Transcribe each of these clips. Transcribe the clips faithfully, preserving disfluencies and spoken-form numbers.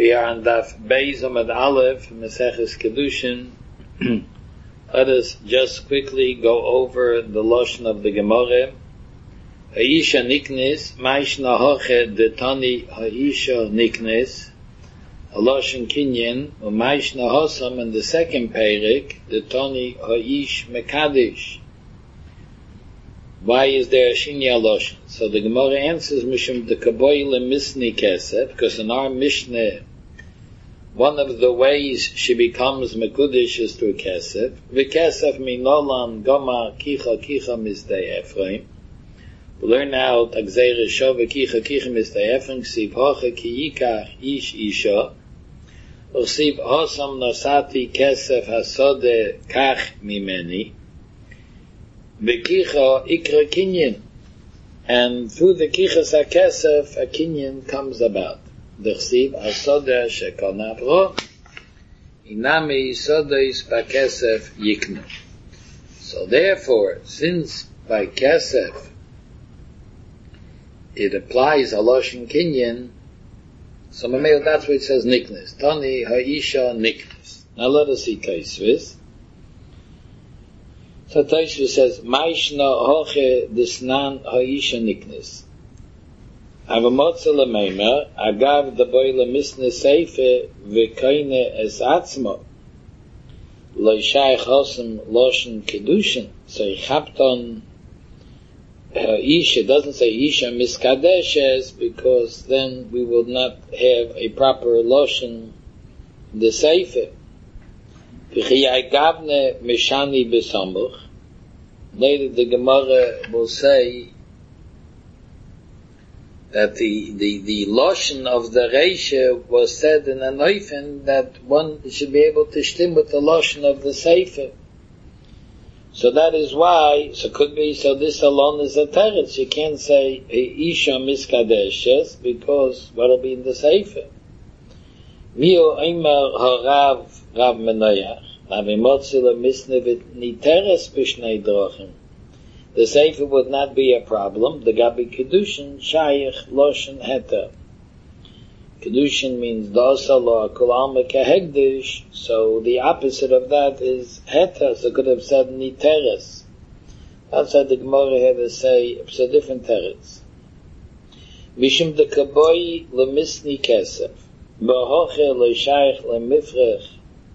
We are on Daf Beis Amud Aleph, Maseches Kedushin. Let us just quickly go over the Lashon of the Gemara. Ha'isha niknes, maish nahoche detani ha'isha niknes, a Lashon Kinyan, u'maish nahosam in the second Perek, detani ha'ish mekadish. Why is there a Shinya Lashon? So the Gemara answers, Mishum de Kaboy lemisni kesef, because in our Mishnah, one of the ways she becomes Mekudish is through kesef. V'kesef minolan goma kicha kicha misdei Ephraim. We learn out Agzeir Shova kicha kicha misdei Ephraim, Ksiv hocha ki yikach ish isha, Ksiv hosam nosati kesef hasode kach mimeni, V'kicha ikra kinyan. And through the kichas hakesef, a kinyan comes about. D'chsiv asoda shekol navro, inami sodois bakesef yiknu. So therefore, since by kesef it applies a loshin kinyan, so mamel, that's where it says niknes. Tani ha'isha niknes. Now let us see Tosfos. So Tosfos says, Maishna hoche disnan ha'isha niknes. Avamotza l'meimer, agav the boy lemisne seife v'koine es atzmo. Lo shaykh hosem loshen kedushin. So chapton ha'isha, doesn't say isha miskadeshes, because then we will not have a proper loshen the seife. V'chiyai mishani b'samuch. Later the Gemara will say that the, the, the loshen of the Reisha was said in a Neufen that one should be able to stim with the loshen of the Sefer. So that is why, so could be, so this alone is a teretz. You can't say Isha miskadeshes, because what'll be in the Sefer? Mio Eimer harav Rav Menoyach. The Sefer would not be a problem. The Gabi Kedushin Shayich Loshen Heta. Kedushin means Dosa Lo Kol Alma Kehegdish. So the opposite of that is Heta. So could have said Niteres. Outside the Gemara had to say it's a different teretz. Mishum de Kaboy lemisni kesef. Bahoche le Shayich le Mifrech.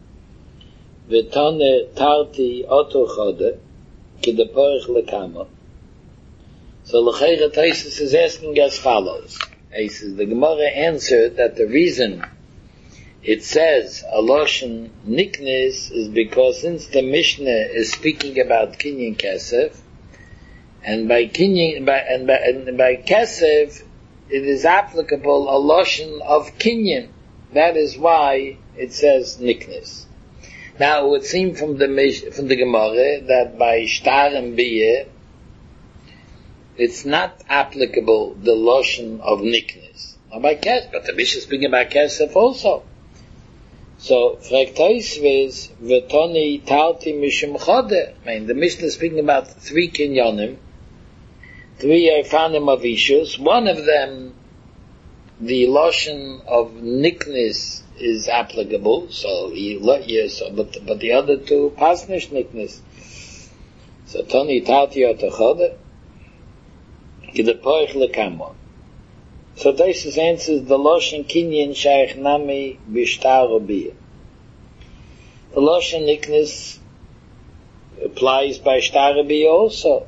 V'tane tarti oto chode, ki de porich lekama. So l'cheira Tosfos is asking as follows. He says, the Gemara answered that the reason it says a loshen niknes is because since the Mishnah is speaking about kinyan kesef, and by kinyan, by, and by, and by kesef, it is applicable a loshen of kinyan. That is why it says niknes. Now, it would seem from the from the Gemara that by shtar and biyeh, it's not applicable the loshen of niknes. Not by kesef, but the Mishnah is speaking about kesef also. So, fragt Tosfos, v'toni talti mishum chode. I mean, the Mishnah is speaking about three kinyonim, three erfanim of ishus. One of them, the loshen of niknes, is applicable, so he yes, but but the other two pasnish niknes. So Toni Tati Otachode ki the poich lekamo. So Tosfos answers the loshen kinyan shaykh nami bishtar obiyah. The loshen niknes applies by shtar obiyah also.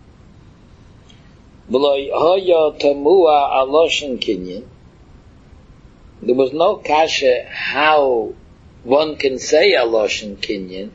V'lo hoya tamua a loshen kinyan. There was no kasha how one can say a loshen kinyan.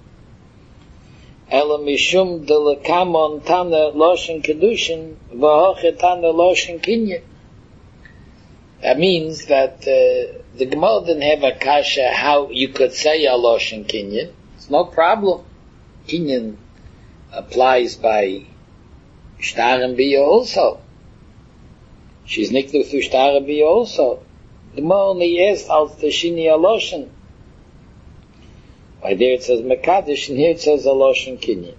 Ela mishum de lekamon tana loshen kedushin v'hoche tana loshen kinyan. That means that uh, the Gemara didn't have a kasha how you could say a loshen kinyan. It's no problem. Kinyan applies by shtar and biyah also. She's niknu through shtar and biyah also. The more only asked als the shini aloshen. By there it says mekadish, and here it says aloshen kinyan.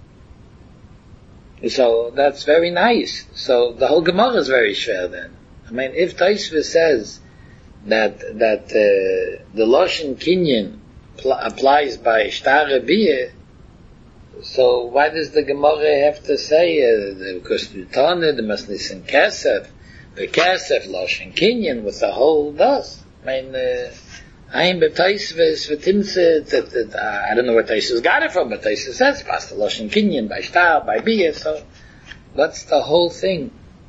So that's very nice. So the whole Gemara is very shver then. mean, if Tosfos says that that uh, the Lashon Kinyan pl- applies by Shtar Biyah, so why does the Gemara have to say, uh, because the Tana, the Masnisin Kesef, the Kesef, Lashon Kinyan, with the whole does? I mean, uh, I'm B'Taisves, V'Timse, I don't know where Taisves got it from, but Taisves says, Pasta Lashon Kinyan, by Shtar, by Biyah, so what's the whole thing?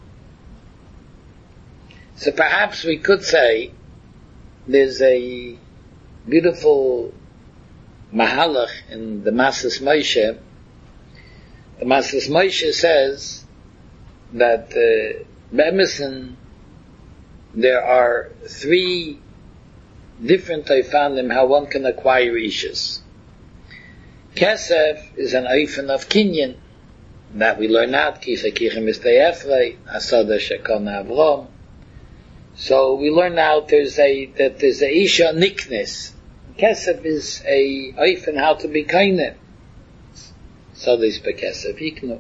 So perhaps we could say, there's a beautiful Mahalach in the Masas Moshe. The Masas Moshe says that uh, Be'emison, there are three different Taifanim how one can acquire Ishus. Kesef is an Eifan of Kinyan, that we learn out, Kisa Kichem Istayefrei, Asada Shekona Avrom. So we learn out there's a, that there's a Isha Niknes. Kesef is a Eifan how to be Kainen. So this Bekesef Yiknu.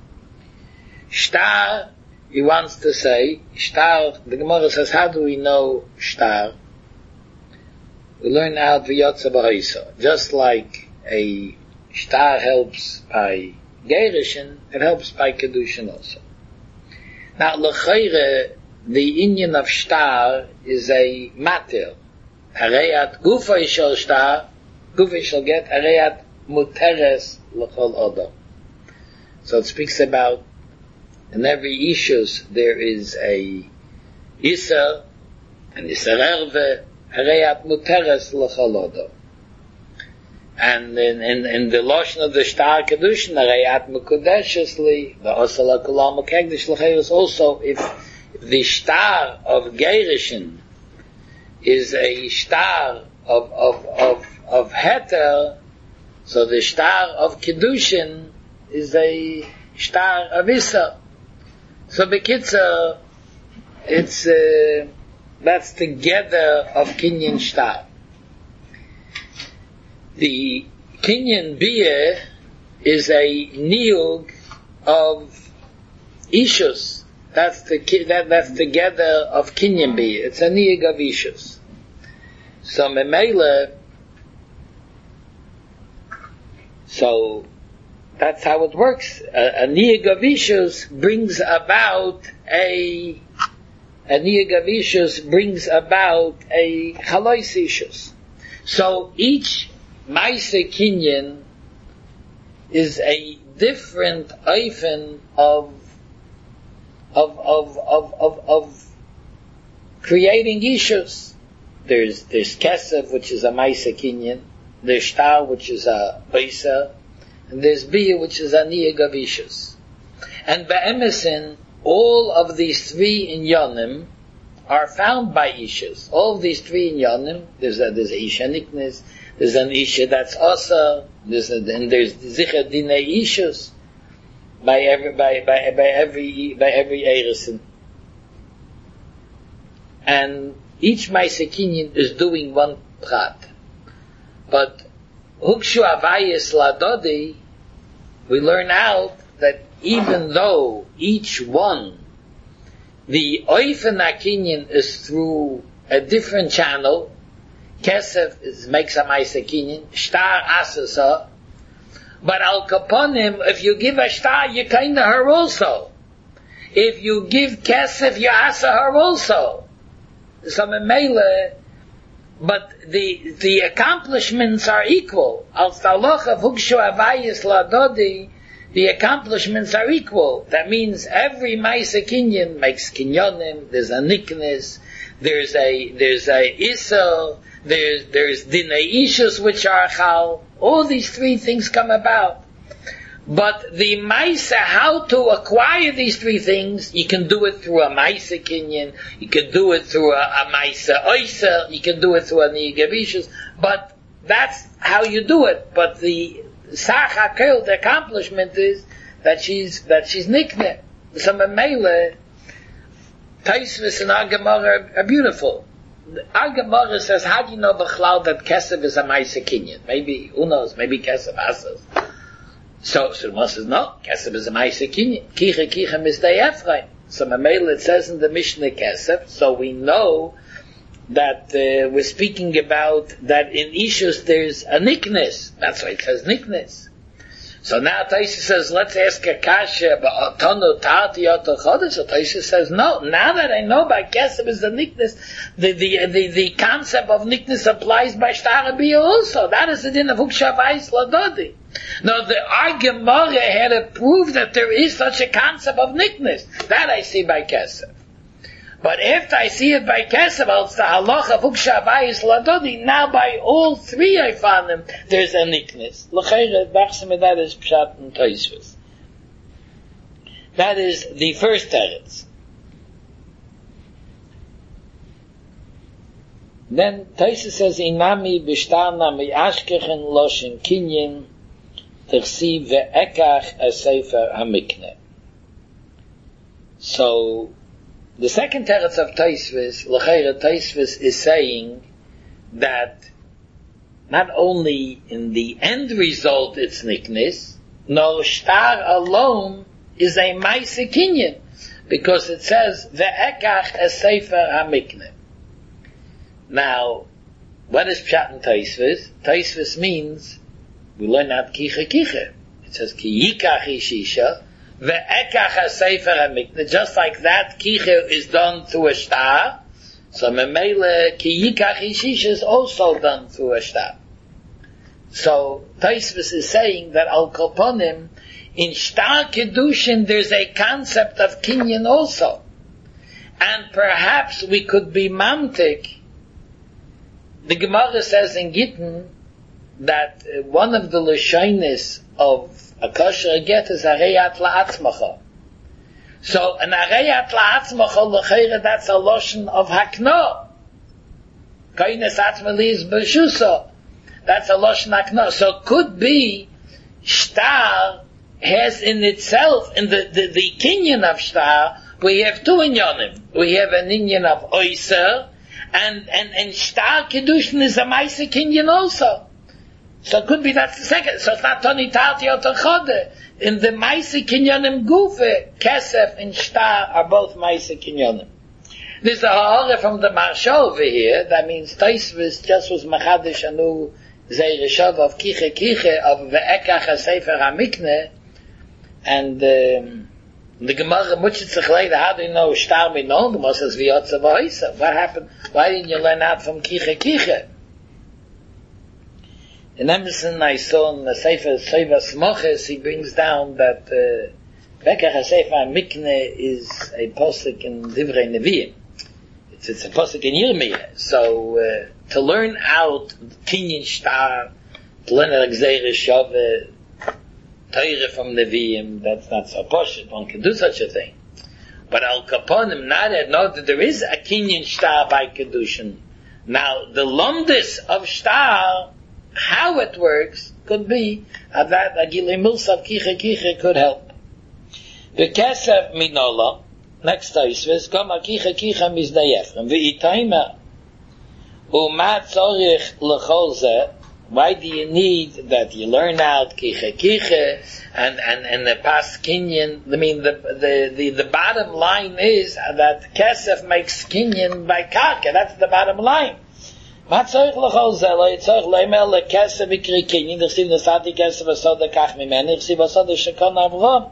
Shtar, he wants to say, Shtar, the Gemara says, how do we know Shtar? We learn out V'yotza B'Hoisa. Just like a Shtar helps by Gerishin, it helps by Kedushin also. Now, L'chayre, the inyan of Shtar is a matter. Areyat Gufa shel Shtar, Gufa shall get Areyat Muteres L'chol Odom. So it speaks about, in every Ishus there is a Isser, and Isser Erve, Areyat Muteres L'chol Odom. And in, in, in the Lashon of the Shtar Kedushin, Areyat Mekudeshes Li, the Osala Kulam Mekegdish L'chayr also, if the Shtar of Gerishin is a Shtar of, of, of, of Heter, so the Shtar of Kedushin is a Shtar of Issa. So Bekitzer, it's, uh, that's together of Kinyan Shtar. The Kinyan Biyah is a Niyug of Ishus. That's the that that's together of Kinyan Biyah. It's a Niyug of Ishus. So Memela, so that's how it works. A, a Niyug of Ishus brings about a a Niyug of Ishus brings about a Chalois Ishus. So each Maisa Kinyan is a different Eifan of Of, of, of, of, of creating issues. There's, there's Kesef, which is a Maisa Kinyan, there's Shtar, which is a Beisa, and there's Biyah, which is a Niyug of issues. And Be'emesin, all of these three inyanim are found by issues. All of these three inyanim, there's a, there's a Isha Niknes, there's an Isha that's Asa, there's a, and there's Zicher Dinei issues. By every by by by every by every Eirison. And each Maisa Kinyan is doing one prat. But Hukshu Avayis Ladodi, we learn out that even though each one, the Oifen HaKinyan is through a different channel, Kesef is, makes a Maisa Kinyan, Shtar Asasa, but Al Kaponim, if you give a Shtar, you kind of her also. If you give Kesef, you asa her also. So Memele, but the the accomplishments are equal. Al Staloch of Hukshu Avayis Ladodi, the accomplishments are equal. That means every Maisa Kinyan makes Kinyonim, there's a Niknes, there's a, there's a Issa, there's, there's Dinei Ishus which are Chal. All these three things come about. But the Maisa, how to acquire these three things, you can do it through a Maisa Kinyan, you can do it through a, a Maisa Oisa, you can do it through a Niyug of Ishus, but that's how you do it. But the Sach HaKel, the accomplishment is that she's, that she's Nikne. So Memele, Taisvis and our Gemara are beautiful. Our Gemara says, how do you know B'chlal that Kesef is a Maisa Kinyan? Maybe, who knows, maybe Kesef asas. So, so the Gemara says, no, Kesef is a Maisa Kinyan. Kicha Kicha Misdei Ephraim. So Mamela, it says in the Mishnah Kesef, so we know that uh, we're speaking about that in Ishus there's a nickness. That's why it says nickness. So now Taisa says, let's ask a kasha, but Tonu Tati Oto Chodesh. So Taisa says, no, now that I know by Kesef is the nickness, the, the, the, the concept of nickness applies by Shtarabiyah also. That is the din of Ukshavais Ladodi. Now the our Gemara had to prove that there is such a concept of nickness. That I see by Kesef. But after I see it by Kesef, it's the halacha of Ukshavais Ladodi. Now by all three I found them, there's a nickness. L'chayre, b'achsem, that is Pshat and Tosfos. That is the first teretz. Then Tosfos says, Inami b'shtarna mi'ashkechen loshin kinyin tersi ve'ekach a-sefer hamikne. So, the second teretz of Tosfos, l'chayre Tosfos is saying that not only in the end result it's nickness, no shtar alone is a ma'ase kinyan, because it says ve'ekach a sefer hamikne. Now, what is pshat in Tosfos? Tosfos means we learn out kicha kicha. It says ki yikach ishisha. Ve'ekach sefer hamikne, just like that, kicher is done through a shtar, so memele ki yikach ishish is also done through a shtar. So Tosfos is saying that al kolponim in shtar kedushin there's a concept of kinyan also, and perhaps we could be mamtik. The Gemara says in Gittin that uh, one of the lashonis of a kosher get is areyat la'atzmacha. So an areyat la'atzmacha l'chayre, that's a lotion of hakno. Koines atzmali is b'shuso. That's a lotion hakno. So could be shtar has in itself, in the, the, the kinyan of shtar, we have two inyanim. We have an inyan of oyser, and, and, and shtar kedushin is a ma'ase kinyan also. So it could be that's the second. So it's not Toni Tati Oto Chode. In the Ma'ase Kinyonim Gufe, Kesef and Shtar are both Ma'ase Kinyonim. There's a ha'ara from the Marsha over here. That means Tosfos just was Machadish Anu Zeireshov of Kiche Kiche of Ve'ekach HaSefer HaMikne. And um, the Gemara Mutchitzach later, how do you know Shtar Minon? The Gemara says V'yotza V'oisa. What happened? Why didn't you learn out from Kiche Kiche? In Emerson, I saw in the Sefer Soivas Moches, he brings down that Bekach HaSefer Mikne is a posuk in Divrei Nevi'im. It's, it's a posuk in Yirmiyah. So, uh, to learn out Kinyan Shtar, to learn out Gzeir Shove, Teire from Nevi'im, that's not so poshut. One can do such a thing. But Al Kaponim, not know that there is a Kinyan Shtar by Kedushin. Now, the Lomdis of Shtar, how it works could be uh, that a Gilei Milsav Kiche Kiche could help. The Kesef Minola, next Tosfos, Goma Kiche Kiche Mizdei Ephraim, V'itayma, U'ma Tzorich L'chol Zeh, why do you need that you learn out Kiche Kiche and, and, and the Pas Kinyan? I mean, the, the, the, the bottom line is that Kesef makes Kinyan by Karka, that's the bottom line. מה צריך לכל זה? לא יצטרך לאמר לכסף יקרי קינין, דכתיב נשאתי כסף הסוד לקח ממני, דכתיב הסוד השכון אברהם.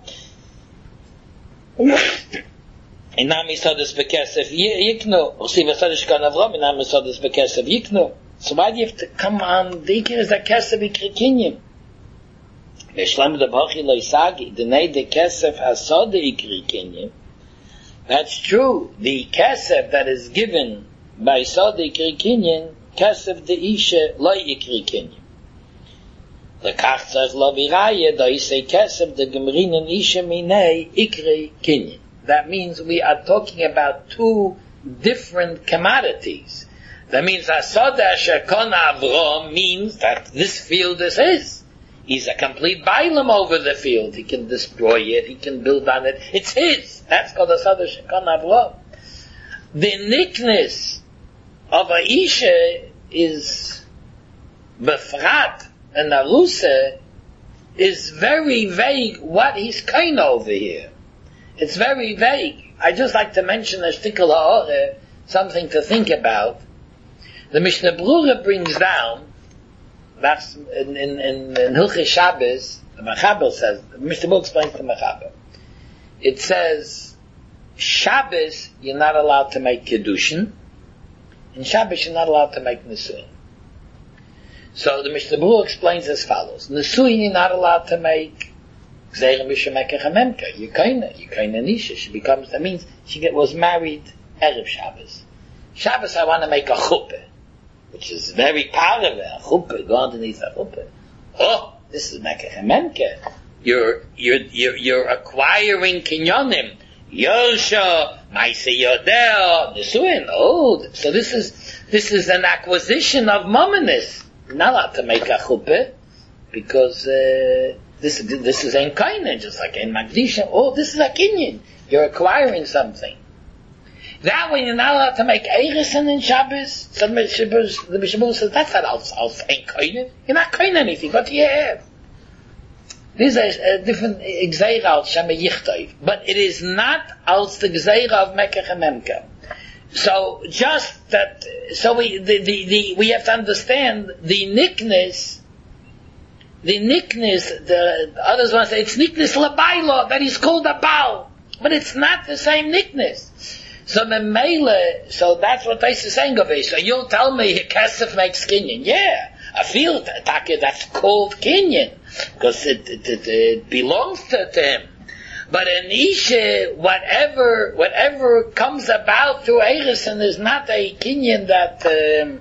אינם יסודס בכסף יקנו, דכתיב הסוד השכון אברהם, אינם יסודס בכסף יקנו. So why do you have to come on, the ikir is the kesef יקרי קינין. ושלם דברכי לא ישגי, דני דה כסף הסוד יקרי קינין. That's true. The kesef that is given by sod יקרי קינין, Kesef de isha lo yikri kinyan. Lekach tzarich lo viraya, do you say kesef de gemrinen isha minei ikri kinyan. That means we are talking about two different commodities. That means Asoda Shekon Avrom means that this field is his. He's a complete bailam over the field. He can destroy it, he can build on it. It's his. That's called Asoda Shekon Avrom. The nickness of a Isha is Befrat and Arusa is very vague what he's kind over here. It's very vague. I just like to mention a shtickle ha'oreh, something to think about. The Mishnah Brura brings down, that's in, in, in, in Hilchei Shabbos, the Mechaber says, the Mishnah Brura explains the Mechaber. It says, Shabbos, you're not allowed to make Kedushin. In Shabbos, you're not allowed to make Nesuin. So the Mishnah Brura explains as follows. Nesuin, you're not allowed to make Gzeira Mishemekech HaMemka. You're kaina, you're kaina Nisha. She becomes, that means she get, was married Erev Shabbos. Shabbos, I want to make a chuppah, which is very part of it. A chuppah, go underneath a chuppah. Oh, this is Mekech HaMemka. You're, you're, you're, you're acquiring kinyonim. Yosha, Maise Yodel, Nesuin. Oh, so this is, this is an acquisition of mominus. You're not allowed to make a chuppah, because, uh, this, this is ein kainen, just like ein magdisha. Oh, this is a kinyan. You're acquiring something. That way you're not allowed to make eirisen in Shabbos. So the Mishnah says, that's not als, als ein kainen. You're not kainen anything, what do you have? This is a, a different gzeira al shema yichtov, but it is not als the gzeira of Mekech HaMemka. So just that, so we the, the, the we have to understand the nickness, the nickness. The, the others want to say it's nickness labaylo, that is called a baal, but it's not the same nickness. So memele, so that's what Tais is saying of it. So you'll tell me Kesef makes kinyan, yeah. I feel that that's called kinyan because it, it, it, it belongs to, to him. But an isha, whatever whatever comes about through Eirison is not a kinyan that um,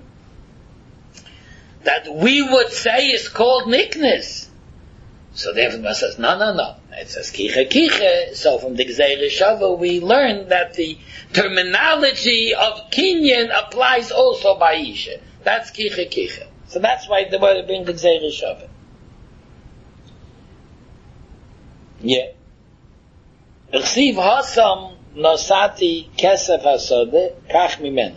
that we would say is called nickness. So the Evan says, no, no, no. It says kiche kiche. So from the Gzeira Shava we learn that the terminology of kinyan applies also by isha. That's kiche kiche. So that's why the word brings the Gzeira Shava. Yeah. R'siv hasam nosati kesef hasode kach mimeni.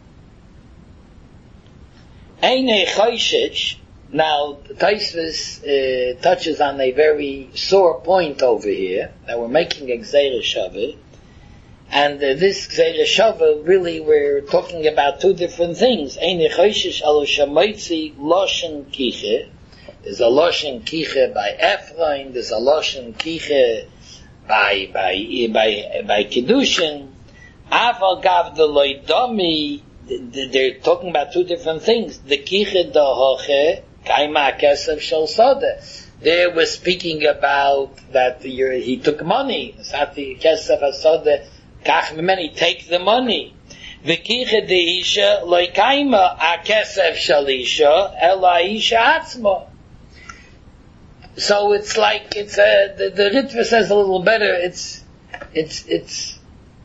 Eine choshech. Now, Taisvis uh, touches on a very sore point over here, that we're making a Gzeira Shava, and uh, this Gzeira Shava, really, we're talking about two different things. Eine choshech alo shamoitzi loshen kiche. There's a loshen kiche by Ephraim, there's a loshen kiche by by by by Kedushin. Aval gav the loidomi. They're talking about two different things. The kiche dahoche kaima kesef shel soda. There we're speaking about that he took money. Sati kesef hasoda kach mimeni, take the money. The kiche deisha loy kaima a kesef shel isha ela isha atzma. So it's like it's a the, the Ritva says a little better. It's it's it's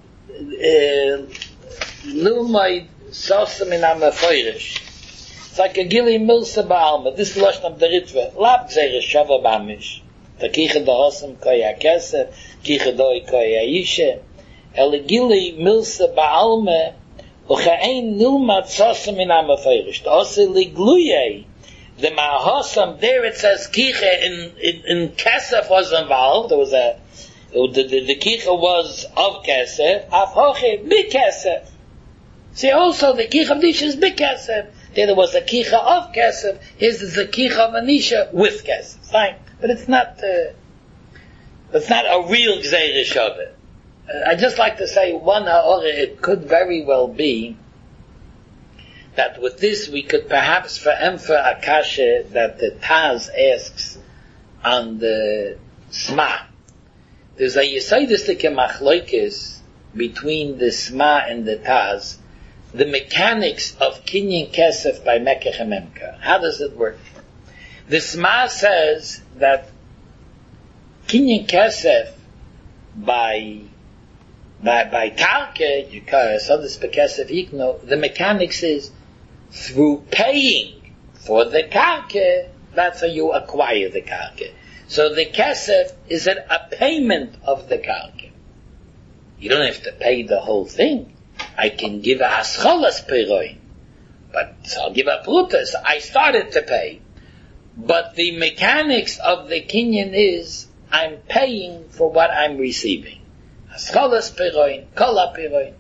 lumay sosam in amafeirish. It's like a gili milsa ba'alma. This is lashon of the Ritva. Lab Gzeira Shava b'amish. The kiche da'osam koya kesef, kiche doi koya yishe. El gili milsa ba'alma u'cha'ein nilmat sosam in amafeirish. Ta'ose ligluyei. The Mahosam, there it says Kiche, in, in, in Kesef was involved, there was a, the, the, the Kiche was of Kesef, Afhoche, Big Kesef. See, also the Kiche of Nisha is Big Kesef. There, there was a Kiche of Kesef, here's the Kiche of Anisha with Kesef. Fine. But it's not, uh, it's not a real Gzeira Shava. Uh, I just like to say, one ha'oreh, it could very well be that with this we could perhaps for Emfa Akasha that the Taz asks on the Sma. There's a Yesodistic Machloikis between the Sma and the Taz, the mechanics of Kinyan Kesef by Mekech HaMemka. How does it work? The Sma says that Kinyan Kesef by by by Karke, the mechanics is through paying for the karke, that's how you acquire the karke. So the kesef is an, a payment of the karke. You don't have to pay the whole thing. I can give a hascholas peroin, but so I'll give a prutas. I started to pay, but the mechanics of the kinyan is I'm paying for what I'm receiving. Aschalas Piroin, Kol Piroin.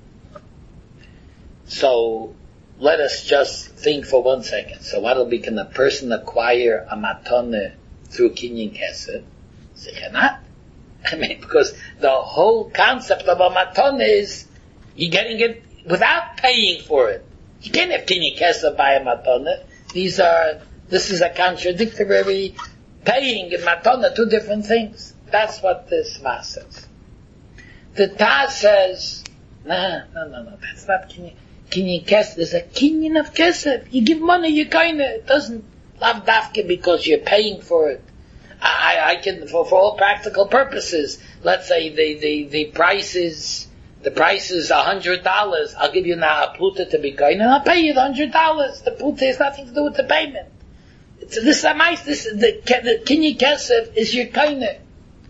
So, let us just think for one second. So what'll be, can a person acquire a matone through Kinyan Kesef? Sicher not. I mean, because the whole concept of a matone is you're getting it without paying for it. You can't have Kinyan Kesef by a matone. These are, this is a contradictory paying and matone, two different things. That's what this Sma says. The Taz says, nah, no, no, no, that's not Kinyan. Kinyan Kesef, there's a Kinyan of Kesef. You give money, you kinda, it doesn't, lav dafke because you're paying for it. I, I can, for, for all practical purposes, let's say the, the, the price is, the price is a hundred dollars. I'll give you now a puta to be kind, and I'll pay you the hundred dollars. The puta has nothing to do with the payment. It's, this is a mice, this is the, the Kinyan Kesef is your kinda.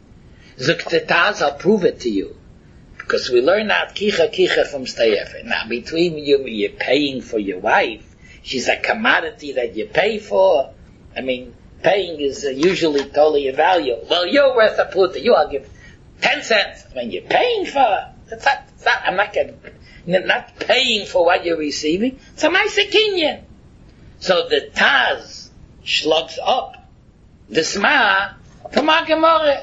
Zuktetaz, I'll prove it to you. Because we learn out kicha kicha from Steyefer. Now, between you, you're paying for your wife. She's a commodity that you pay for. I mean, paying is uh, usually totally a value. Well, you're worth a puta. You, I'll give ten cents. I mean, you're paying for her. It's not, it's not, I'm not getting, not paying for what you're receiving. It's a nice kinyan. So the Taz slugs up the Sma from our Gemara.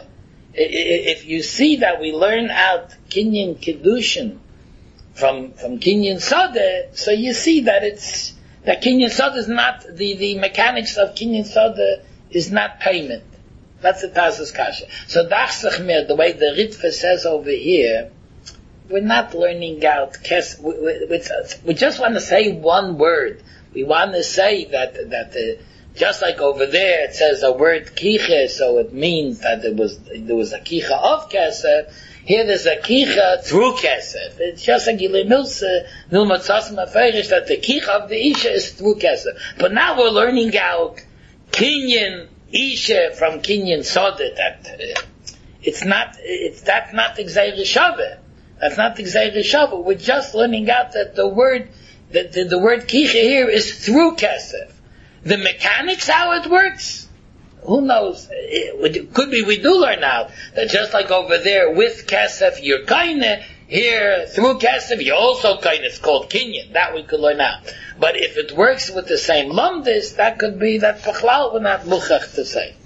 If you see that we learn out Kinyan Kedushin from, from Kinyan Sodeh, so you see that it's, that Kinyan Sodeh is not, the, the mechanics of Kinyan Sodeh is not payment. That's the Taz's Kasha. So Dachsach Mir, the way the Ritva says over here, we're not learning out Kes, we, we, we just want to say one word. We want to say that, that the, just like over there, it says a word kicha, so it means that there was there was a kicha of kesef. Here there's a kicha through kesef. It's just a gilei milsa, nilmatzas maferish, that the kicha of the isha is through kesef. But now we're learning out kinyan isha from kinyan sodet. That uh, it's not, it's that's not the gzeir shaveh. That's not the gzeir shaveh. We're just learning out that the word, that the, the word kicha here is through kesef. The mechanics, how it works, who knows? It could be we do learn now that just like over there with kesef you're kaine, here through kesef you're also kaine. It's called kinyan. That we could learn out. But if it works with the same lumdis, that could be that pachlal we're not muchach to say.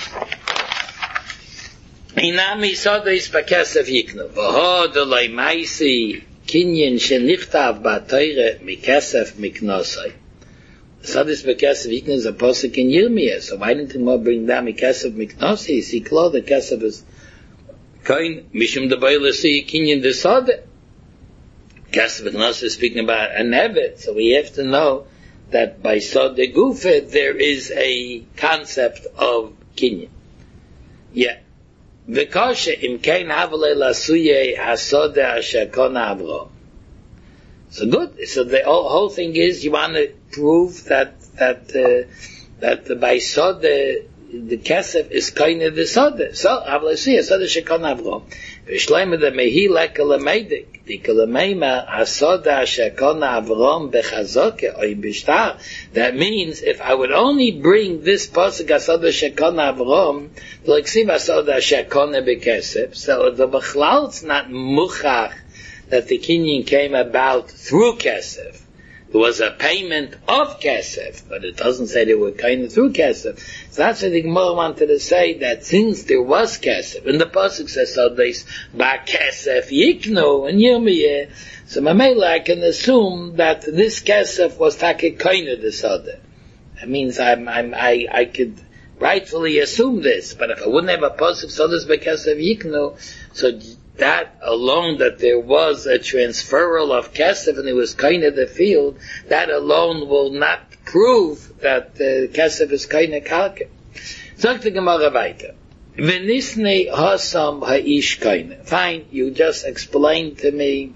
Inami sodis bakesef yiknu v'ho delay maisi kinyan shenichtav ba'toire mikesef miknosai. Sadis Bekesef Yikna is a posik in Yirmiyah, so why didn't he more bring down Bekesef Miknosi? See, Klo, the Kesef is Koin, Mishum de Boilasi, Kinyan de Sode. Kesef Miknosi is speaking about an Evet, so we have to know that by Sode Gufet there is a concept of Kinyan. Yeah. V'koshe im kein havale lasuye hasode asher kona avro. So good. So the whole, whole thing is you want to prove that that uh, that the by sod the the kesef is kind of the sod. So avlasi sod shekon avro. V'shleim the mehi lekalamedik the kalameima hasod shekon avrom bechazoke oy bishtar. That means if I would only bring this pasuk hasod shekon avrom like siv hasod shekon bekesef, so the bechlal's not muchach that the kinyan came about through kesef. There was a payment of kesef, but it doesn't say they were kind of through kesef. So that's what the Gemara wanted to say, that since there was kesef, and the pasuk says so they ba kesef yiknu and yirmiyeh, so mamela I can assume that this kesef was take kind of the soda. That means I'm, I'm, I, I could rightfully assume this, but if I wouldn't have a pasuk so this ba kesef yiknu, so that alone, that there was a transferal of kesef and it was kind of the field, that alone will not prove that the uh, kesef is kind of kalke. Sagt the Gemara weiter. V'nisnei hasam ha'ish kaine. Fine, you just explained to me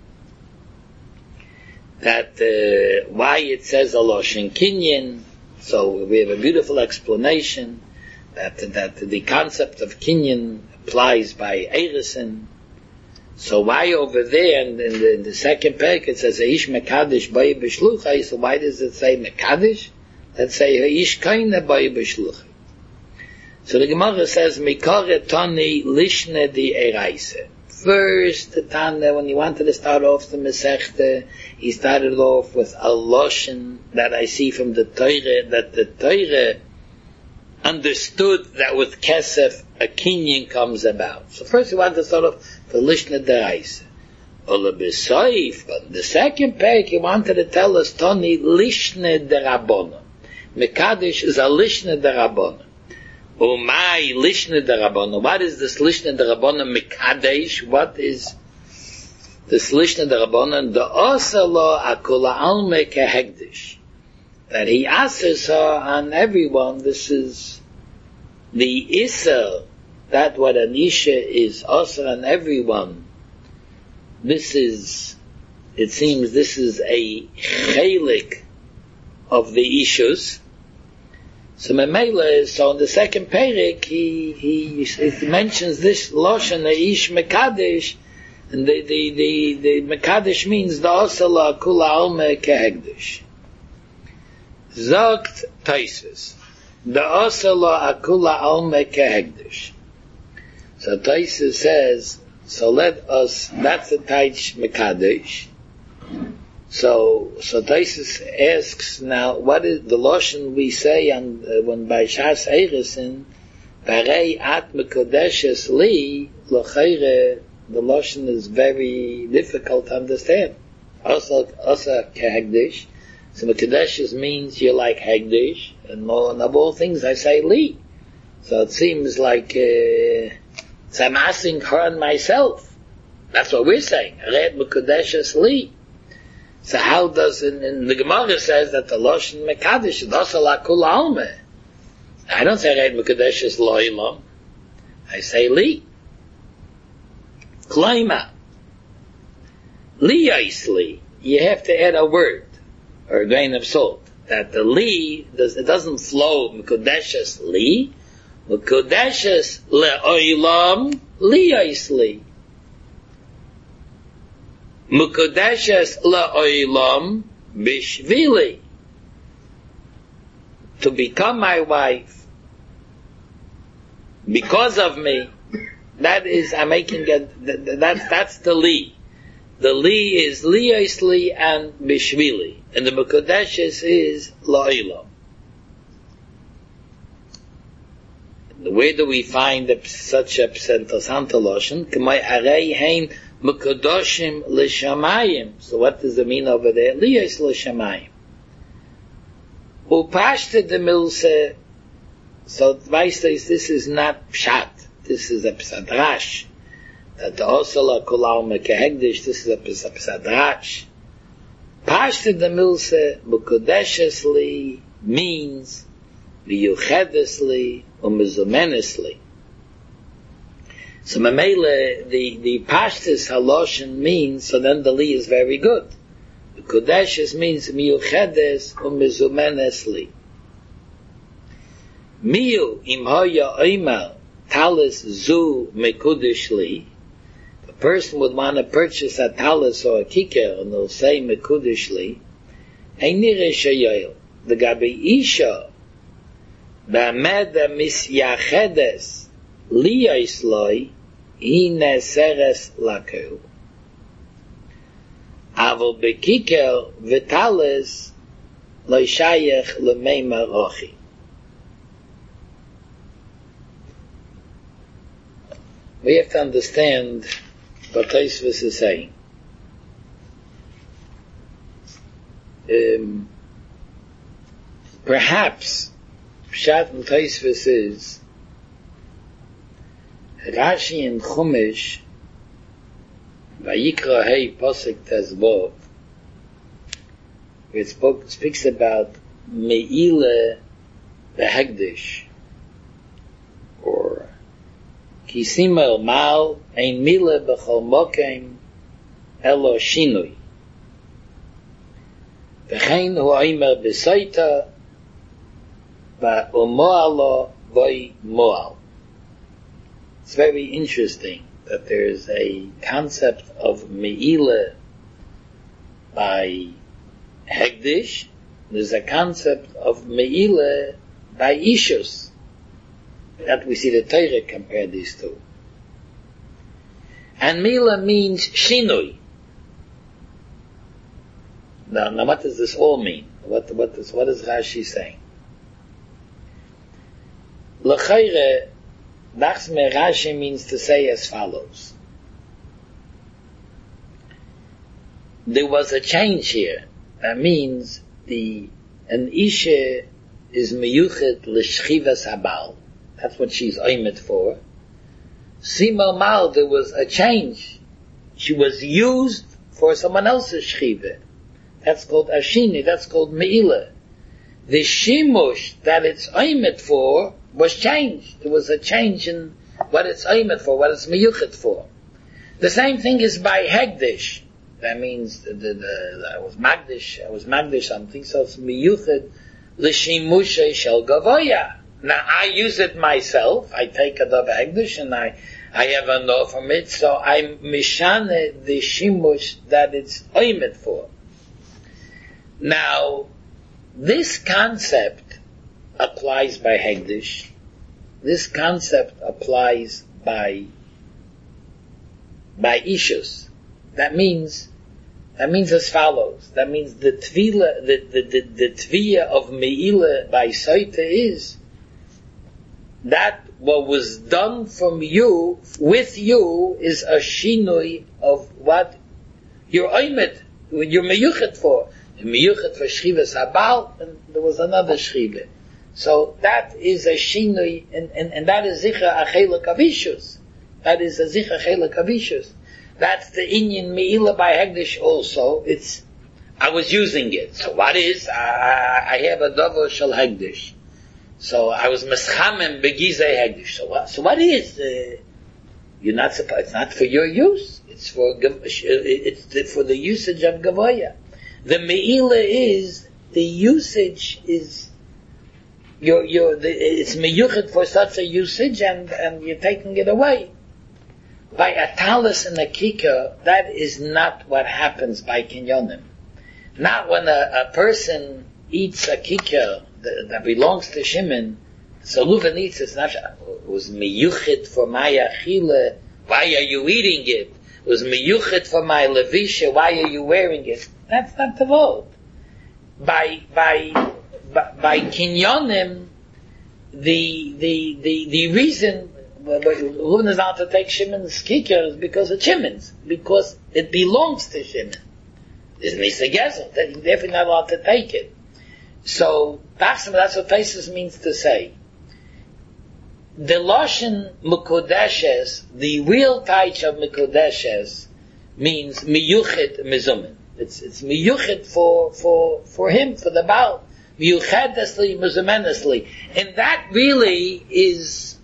that uh, why it says a loshen kinyan. So we have a beautiful explanation that that the concept of kinyan applies by Eiresen. So why over there in, in, the, in the second parak it says Eish Mekadosh Bayi B'Shluchai? So why does it say Mekadosh? Let's say Eish Kaina Bayi B'Shluchai. So the Gemara says Mikare Tani Lishne Di Eraise. first Tana, when he wanted to start off the Masechta, he started off with a Loshen that I see from the Torah, that the Torah understood that with Kesef, a Kinyan comes about. So first he wanted to start off the Lishna Deraisa. Ola B'Soif, but the second page he wanted to tell us, Toni, Lishna Derabona. Mekadesh is a Lishna Derabona. Umay Lishna Derabona. What is this Lishna Derabona Mekadesh? What is this Lishna Derabona? The Osalo Akula Alme Kehegdish. That he asks her on everyone. This is the Issa, that what an Isha is also on everyone. This is, it seems this is a chelik of the Ishus. So Memela, so in the second Perek, he, he, he mentions this Loshen, the Ish Mekadesh, and the, the, the, the Mekadesh means the Osala Kula Alme Kehegdish. Zogt Taisus, the Osala Akula Alme Kehegdish. So Taisus says, so let us, that's the Taich Mekadesh. So, so Taisus asks now, what is the Loshen we say on, uh, when by Shas Eiresin, Barei At Mekodeshes Li, L'Cheire, the Loshen is very difficult to understand. Also, also Kehegdish. So Mekodeshes means you like Hegdish, and more, and of all things I say Li. So it seems like, uh, so I'm asking her and myself. That's what we're saying. Red Mekudeshes Li. So how does, in, in the Gemara says that the Loshen Mekadesh is also la Kula Alme. I don't say Red Mekudeshes Lo'ilam. I say Li. Klaima. Li Yais Li. You have to add a word, or a grain of salt. That the Li, does, it doesn't flow Mekudeshes Li. Mekudeshes le'olam li'aisli. Mekudeshes le'olam bishvili. To become my wife because of me. That is, I'm making a, that's, that's the li. The li is li'aisli and bishvili. And the Mekudeshes is la'olam. Where do we find a, such a interessante Loshen? K'may arei hein mekadoshim l'shamayim. So what does it mean over there? Liyos l'shamayim. Upashte de milse. So weißt du, this is not pshat. This is a psadrash. That the osala kulau mekehegdish. This is a psadrash. Pashte de milse mekudeshesli means v'yuchedesli umezumenesli. So Mamela, the, the Pashtus Haloshin means, so then the Li is very good. The Kudeshes means miyuchedes umezumenesli. Miyu im hoya oima talis zu mekudish li. The person would want to purchase a talis or a kiker, and they'll say mekudish li. Einire shayoil. The Gabi Isha Ba'ameda misyachedes liyos loy hi neseres lakel. Aval bekiker v'tales loy shayech l'meimar ochi. We have to understand what Tosfos is saying. Um, perhaps Pshat and Tosfos is Rashi and Chumash Vayikra Hei Posek Tezvov, where it spoke, speaks about Me'ila Behegdish, or Kisima El Mal Ein Mila B'chol Mokem Elo Shinui V'chein Hu Oimer B'Soita V'Umoalo Voi Moal. It's very interesting that there's a concept of Me'ila by Hegdish. There's a concept of Me'ila by Ishus. That we see the Torah compare these two. And Mila means Shinui. Now, now what does this all mean? What, what, is, what is Rashi saying? L'chayre, Nachsme Rashi means to say as follows. There was a change here. That means the an Isha is meyuchet l'shchivas habal. That's what she's oimet for. Simal mal, there was a change. She was used for someone else's shchiva. That's called ashini. That's called meila. The shimush that it's oimet for was changed. There was a change in what it's oimet for, what it's meyuchet for. The same thing is by hegdish. That means the, the, the, I was magdish, I was magdish something, so it's miyuchet l'shimushe shel gavoya. Now I use it myself, I take a dove hegdish and I, I have a no from it, so I mishane the shimush that it's oimet for. Now, this concept applies by hegdish, this concept applies by, by ishus. That means, that means as follows. That means the tvila, the, the, the, the tviya of meila by Saita is that what was done from you, with you, is a shinui of what you're oimet, you're meyuchet for. You're meyuchet for shchivas habal, and there was another shchiva. So that is a shinui, and, and, and that is zicha achelak avishus. That is a zicha achelak avishus. That's the Inyan Meila by Hegdish also. It's, I was using it. So what is, I, I have a Dovo Shel Hegdish. So I was Meschamem Begizei Hegdish. So what, so what is, uh, you're not supposed, it's not for your use. It's for, it's for the usage of Gavoya. The Meila is, the usage is, you're, you're, the, it's meyuchet for such a usage and, and you're taking it away. By a talis and a kika, that is not what happens by kinyonim. Not when a, a person eats a kika that, that belongs to Shimon, so Reuven eats it, not, it was miyuchit for my achila, why are you eating it? It was miyuchit for my levisha, why are you wearing it? That's not the vote. By, by, by, by kinyonim, the, the, the, the reason Reuven is not to take Shimon's kikar is because of Shimon's, because it belongs to Shimon. There's Nisa Gezel, they're definitely not allowed to take it. So, that's what Taisus means to say. The Lashon Mekodeshes, the real taich of Mekodeshes, means miyuchit mizumin. It's, it's miyuchit for, for, for him, for the Baal. Miyuchedesli, mizumenesli. And that really is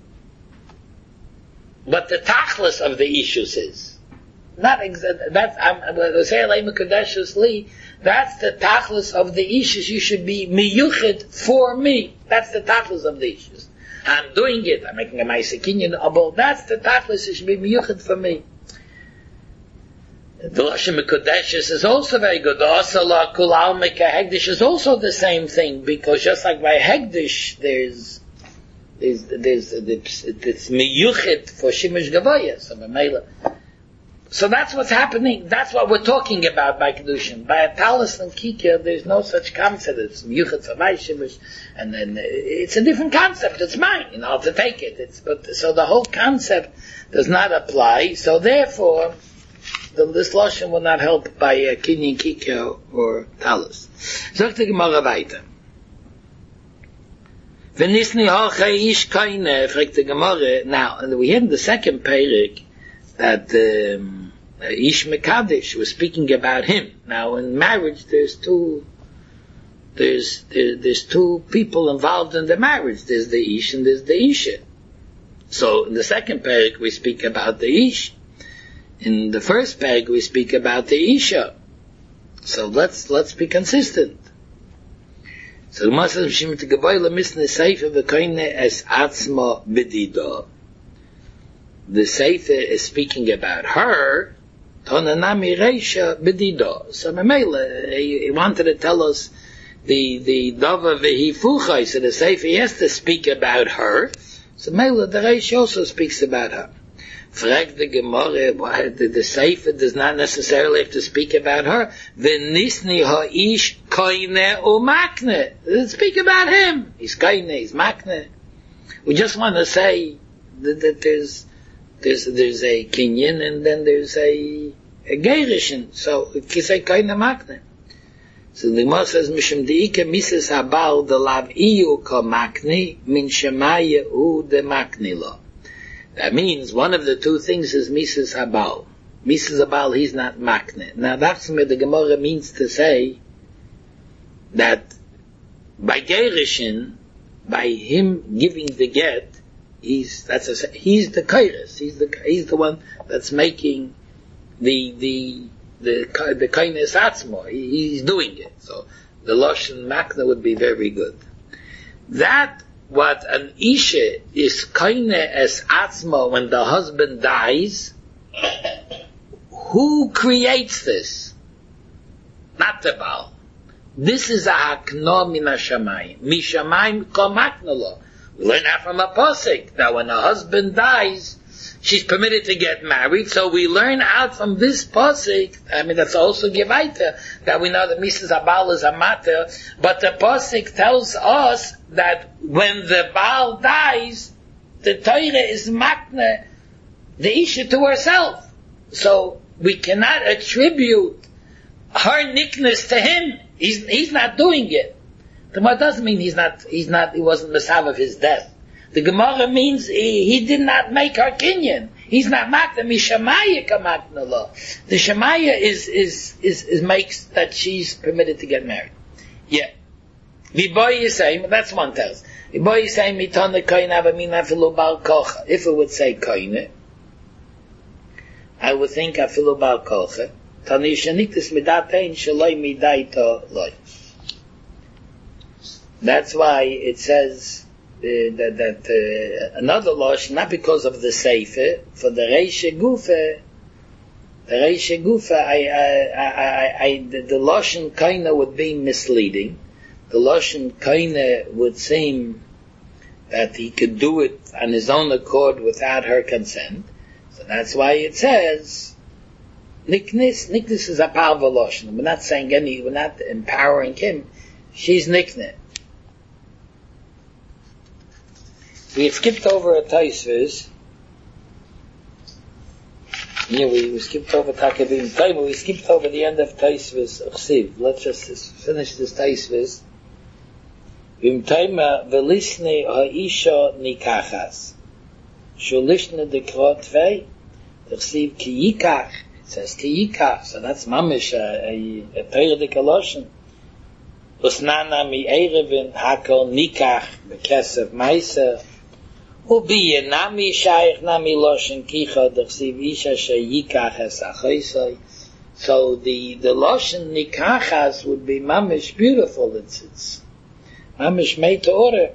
what the tachlis of the issues is. Not exactly, that's, I'm going to say Alei Mekadeshus Li, that's the tachlis of the issues. You should be miyuchid for me. That's the tachlis of the issues. I'm doing it, I'm making a ma'asekinyan abol, that's the tachlis, it should be miyuchid for me. The Lashon Mekadeshus is also very good. The Asala Kul Almeka Hegdish is also the same thing, because just like by Hegdish, there's There's, there's, it's, it's miyuchit for Shimush Gavoya, so Mamela. So that's what's happening, that's what we're talking about by Kedushin. By a talis and kikir, there's no such concept, it's miyuchit for my Shimush, and then it's a different concept, it's mine, you know, to take it. It's, but, so the whole concept does not apply, so therefore, the, this Lashon will not help by a kinyan kikir or talis. Sagt die Gemara weiter. V'nisni ha'chei ish kaine, fragt the Gemara. Now, we had in the second parak that um, Ish Mekadesh was speaking about him. Now, in marriage, there's two, there's there, there's two people involved in the marriage. There's the Ish and there's the Isha. So, in the second parak, we speak about the Ish. In the first parak, we speak about the Isha. So let's let's be consistent. So the Masal Shimon to Gavoila Misne Seifa V'Koine Es Atzma B'Dido. The Seifa is speaking about her. Tonanami Reisha B'Dido. So Mamela, he wanted to tell us the the Dava V'Hifuchai. So the Seifa has to speak about her. So Mamela, the Reisha also speaks about her. Frag the Gemara, why the, the Sefer does not necessarily have to speak about her. V'nisni ha'ish koine u'makne. Let's speak about him. He's koine, he's makne. We just want to say that, that there's, there's, there's a kinyan and then there's a, a gerishin. So, it can say koine makne. So the Gemara says, Mishum de'ike mises habal de lav iyu ka makni min shemaya u de makni lo. That means one of the two things is mises habal. Mises habal, he's not makne. Now that's what the Gemara means to say that by gerishin, by him giving the get, he's, that's a, he's the kairos. He's the, he's the one that's making the, the, the the kindness atzmo, he, he's doing it. So the lashon makna would be very good. That what an isha is kindne as atzmo when the husband dies. Who creates this? Not the Baal. This is a hakno min hashamayim. Mishamayim ko makna lo. We learn that from a pasuk. Now when a husband dies, she's permitted to get married, so we learn out from this pasuk, I mean that's also Gevaita, that we know that Misses Abal is a matter, but the pasuk tells us that when the Baal dies, the Torah is makna, the Isha to herself. So we cannot attribute her nickness to him. He's, he's not doing it. The Gemara doesn't mean he's not, he's not, he wasn't Mesav of his death. The Gemara means he, he did not make her kinyan. He's not makna. Mishamaya ka makna lo. The Shemaya is, is, is, is makes that she's permitted to get married. Yeah. Viboy Yisayim, that's one tells. Viboy Yisayim mitana koine avamin afilu bal kocha. If it would say koine, I would think afilu bal kocha. Tani sheniktis midatein shaloi midaito loy. That's why it says, Uh, that, that uh, another losh, not because of the Sefer, for the Reisha Gufa, the Reisha Gufa, I, I, I, I, the, the Loshen Kaina would be misleading. The Loshen Kaina would seem that he could do it on his own accord without her consent. So that's why it says, Niknis, Niknis is a powerful Loshen. We're not saying any, we're not empowering him. She's Niknis. We have skipped over a Taisvis. Yeah, we, we skipped over Takabim Taima. We skipped over the end of Taisvis Chsiv. Let's just finish this Taisvis. Vim Taima velisne ha'isha nikachas. Shulishne dekro tvei. Chsiv ki yikach. It says ki yikach. So that's mamish a, a, a Torah dekaloshen. Usnana mi erevin hakol nikach bekesef meiser. Ubiye nami shaykh nami loshen kicha d'chsiv isha sheyikach es achaysai. So the the loshen nikachas would be mamish beautiful. It's it's mamish made to order.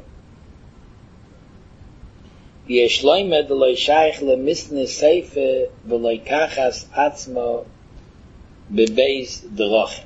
Yesh loimed loy shaykh lemisne seife v'loy kachas atzmo bebeis drach.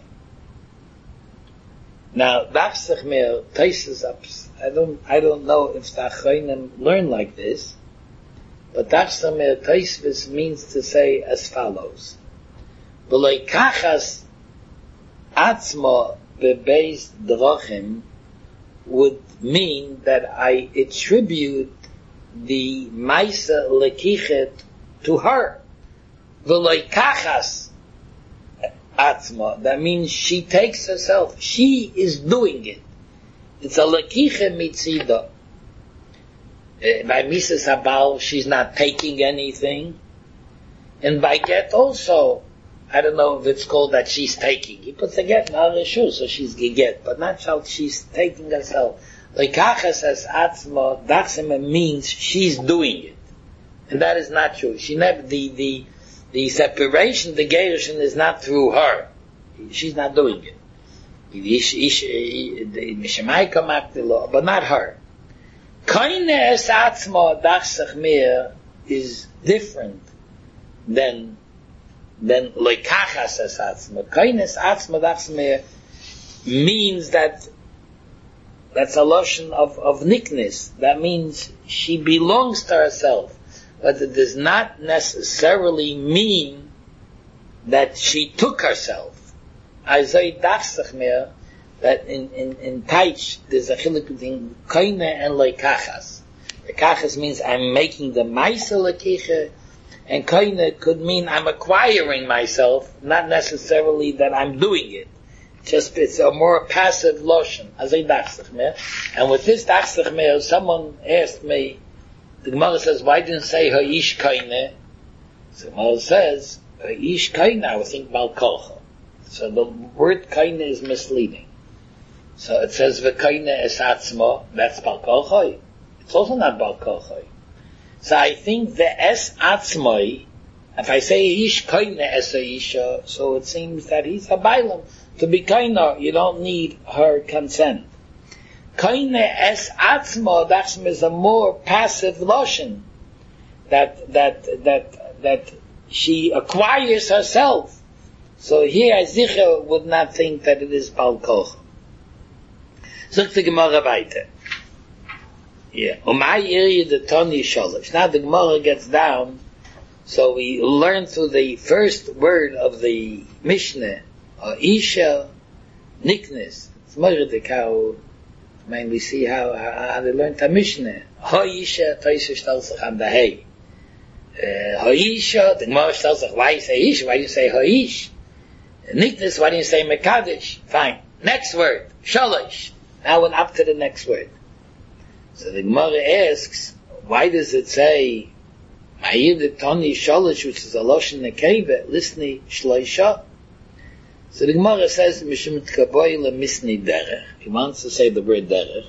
Now dafsich mer taises ups. I don't, I don't know if the Achronim learn like this, but Tachsamer Taisvis means to say as follows. V'loi kachas atzmo bebeis drachim would mean that I attribute the Maisa lekichet to her. V'loi kachas atzmo, that means she takes herself, she is doing it. It's a lekiche mitzida. Uh, by Misses Habal, she's not taking anything. And by get also, I don't know if it's called that she's taking. He puts a get in her reshu, so she's get, but not shall she's taking herself. Lekache says atzma, dachsema means she's doing it. And that is not true. She never, the, the, the separation, the gerushin is not through her. She's not doing it. But not her. Kaine es atzma dachsach mir is different than than loikachas es atzma. Kaine es atzma dachsach mir means that that's a lotion of of nickness. That means she belongs to herself. but it does not necessarily mean that she took herself. I say dachsach mehr, that in, in, in Taich, there's a chiluk between koine and leikachas. Leikachas means I'm making the maisa lekiche, and koine could mean I'm acquiring myself, not necessarily that I'm doing it. Just, it's a more passive lotion. As a dachsach mehr. And with this dachsach mehr, someone asked me, the Gemara says, why didn't say ha'ish koine? So the Gemara says, ha'ish koine, I would think bal kolcha. So the word koine is misleading. So it says v'koine es atzmo, that's bal kolcha. It's also not bal kolcha. So I think the es atzmoi, if I say ish koine es isha, so it seems that he's a bailam. To be koine, you don't need her consent. Koine es atzmo, that is a more passive lotion. That, that, that, that she acquires herself. So here, Zicha would not think that it is bal koch. Zog the Gemara weiter. Yeah. Umay iri the Toni Sholosh. Now the Gemara gets down, so we learn through the first word of the Mishnah, or Isha, Niknes. It's Moiridik how, I mean, we see how, how, how they learn the Mishnah. Ha Isha, Toisha Shtalsach am the Hay. Ha Isha, the Gemara Shtalsach, why you say Isha? Why do you say Ha Ish? Niknes, why do you say Mekadesh? Fine. Next word, Sholosh. Now we're up to the next word. So the Gemara asks, why does it say Ma'ir the Toni Sholosh, which is a Loshen Nekeva, Lisni Shloisha? So the Gemara says, Mishum Tkaboy le Misni Derech. He wants to say the word Derech.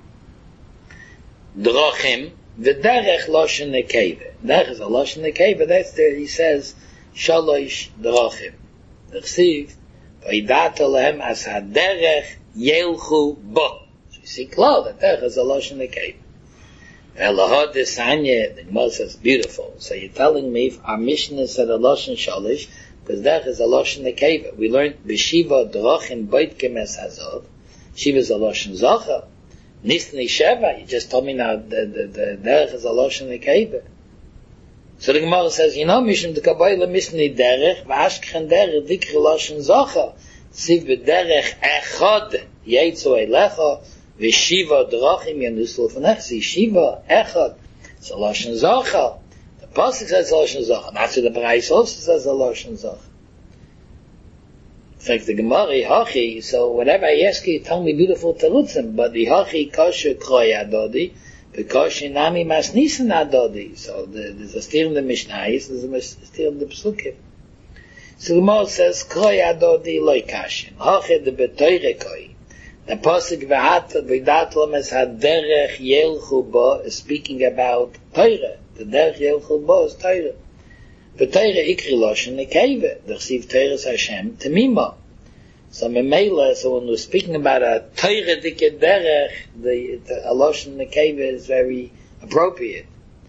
Drochim, the Derech Loshen Nekeva. Derech is a Loshen Nekeva. That's there. He says Shalosh Drochim. The Chsiv, V'idata lehem as ha-derech yelchu bo. So you see clear that Derech is a Loshen Nekeva. Elahod Desanya, the Gemara says beautiful. So you're telling me if our Mishnah said a Loshen Shalosh, because Derech is a Loshen Nekeva. We learned B'shiva Drochim Boitkim es hazov. Shiva is a Loshen Zocha. Nisni Sheva, you just told me now the, the, the Derech is a Loshen Nekeva. So the Gemara says, you know, Mishum de Kabayla Misni Derech, V'ashkchen Derech Dikri Loshen Zocha. Siv B'derech Echad Yeitzu Eilecha, V'shiva Drochim Yanusul F'nech. See, Shiva Echad. It's a Loshen Zocha. The Pasuk says Loshen Zocha. That's what the Brais also says a Loshen Zocha. In fact, the Gemara, Hachi, so whenever I ask you, tell me beautiful terutzim, but the Hachi Kosher Kroy Adodi, because Nami Masnisan Adodi. So the, there's a steer in the Mishnayos, there's a steer in the Psukim. So the Gemara says, Kroy Adodi Loi Kashin. Hachi de Betoire Koi. The Pasuk V'hat V'dat Lames HaDerech Yelchu Bo is speaking about Torah. The Derech Yelchu Bo is Torah. Betoire Ikri Loshen Nekeva. The Chsiv Torah Hashem Temima. So Memela, so when we're speaking about a Torah Dike Derech, the, the a Loshen Nekeva is very appropriate.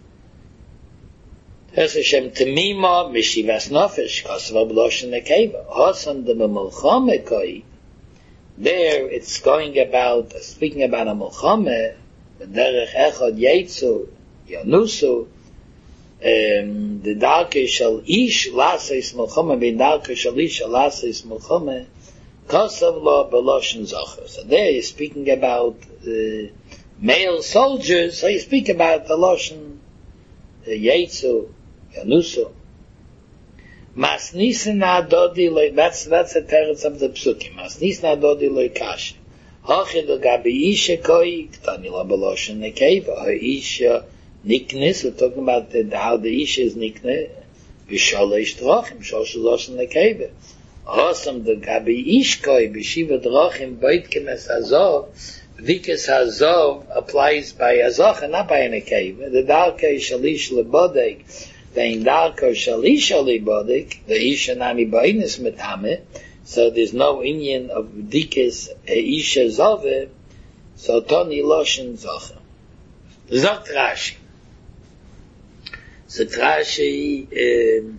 Torah Hashem Temima Mishivas Nofesh Kosovo Loshen Nekeva. Hosan de Melchome Koi. There it's going about, speaking about a Melchome, the Derech Echad Yeitzu, Yanusu, um, the Darke Shal Ish Laseis Melchome, the Darke Shal Ish Laseis Melchome, Kosav Lo Beloshen Zocher. So there you're speaking about uh, male soldiers, so you speak about the Loshen uh, Yeitzu, Yanusu. Masnisin adodi loy, that's, that's the teretz of the psukim. Masnisin adodi loy kash. Hachid o gabi isha koi, ktani la beloshen nekeva. Ha isha niknis, we're talking about the, how the isha is nikne. V'shalosh drachim, shalosh loshen nekeva. Hosam the gabi ish koi, b'shiva drachim, boitkim es hazov. Vikas hazov applies by hazach and not by a nekeva. The darkei shalish lebodek. Vein darko shalisha libodik, the isha nami ba'inus metame, so there's no Indian of dikis isha zove, so toni loshen zocha. Zogt Rashi. So Rashi,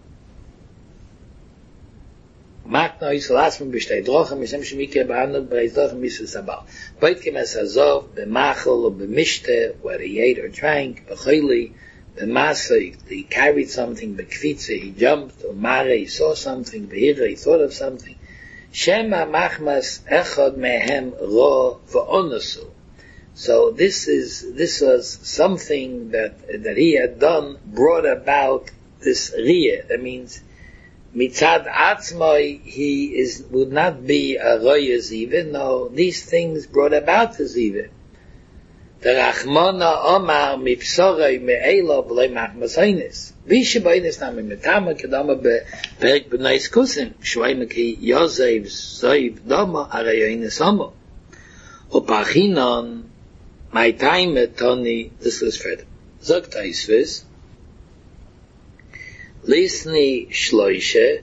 Makna Yisrael Asman b'shtei drochem, Mishem Shemikir ba'anot b'reis drochem Yisrael Sabal. Boitkim es hazov, b'machol or b'mishte, where he ate or drank, b'choli, the Masa, he carried something, Bekvitze, he jumped, or Mare, he saw something, Behira, he thought of something. Shema machmas echad mehem ro v'onasu. So this is, this was something that, that he had done, brought about this riyah. That means, mitzad atzmai, he is, would not be a roya ziva. No, these things brought about the ziva. The Rachmana Omar mipsorei me'ela v'lei machmas hainis. Vishe b'hainis nami metama kedama be'perek b'nais kusim. Shwayim ki yozev zoiv dama arei hainis homo. Upachinon my time at Tony, this was further. Zogt Aisvis, Lisni Shloishe,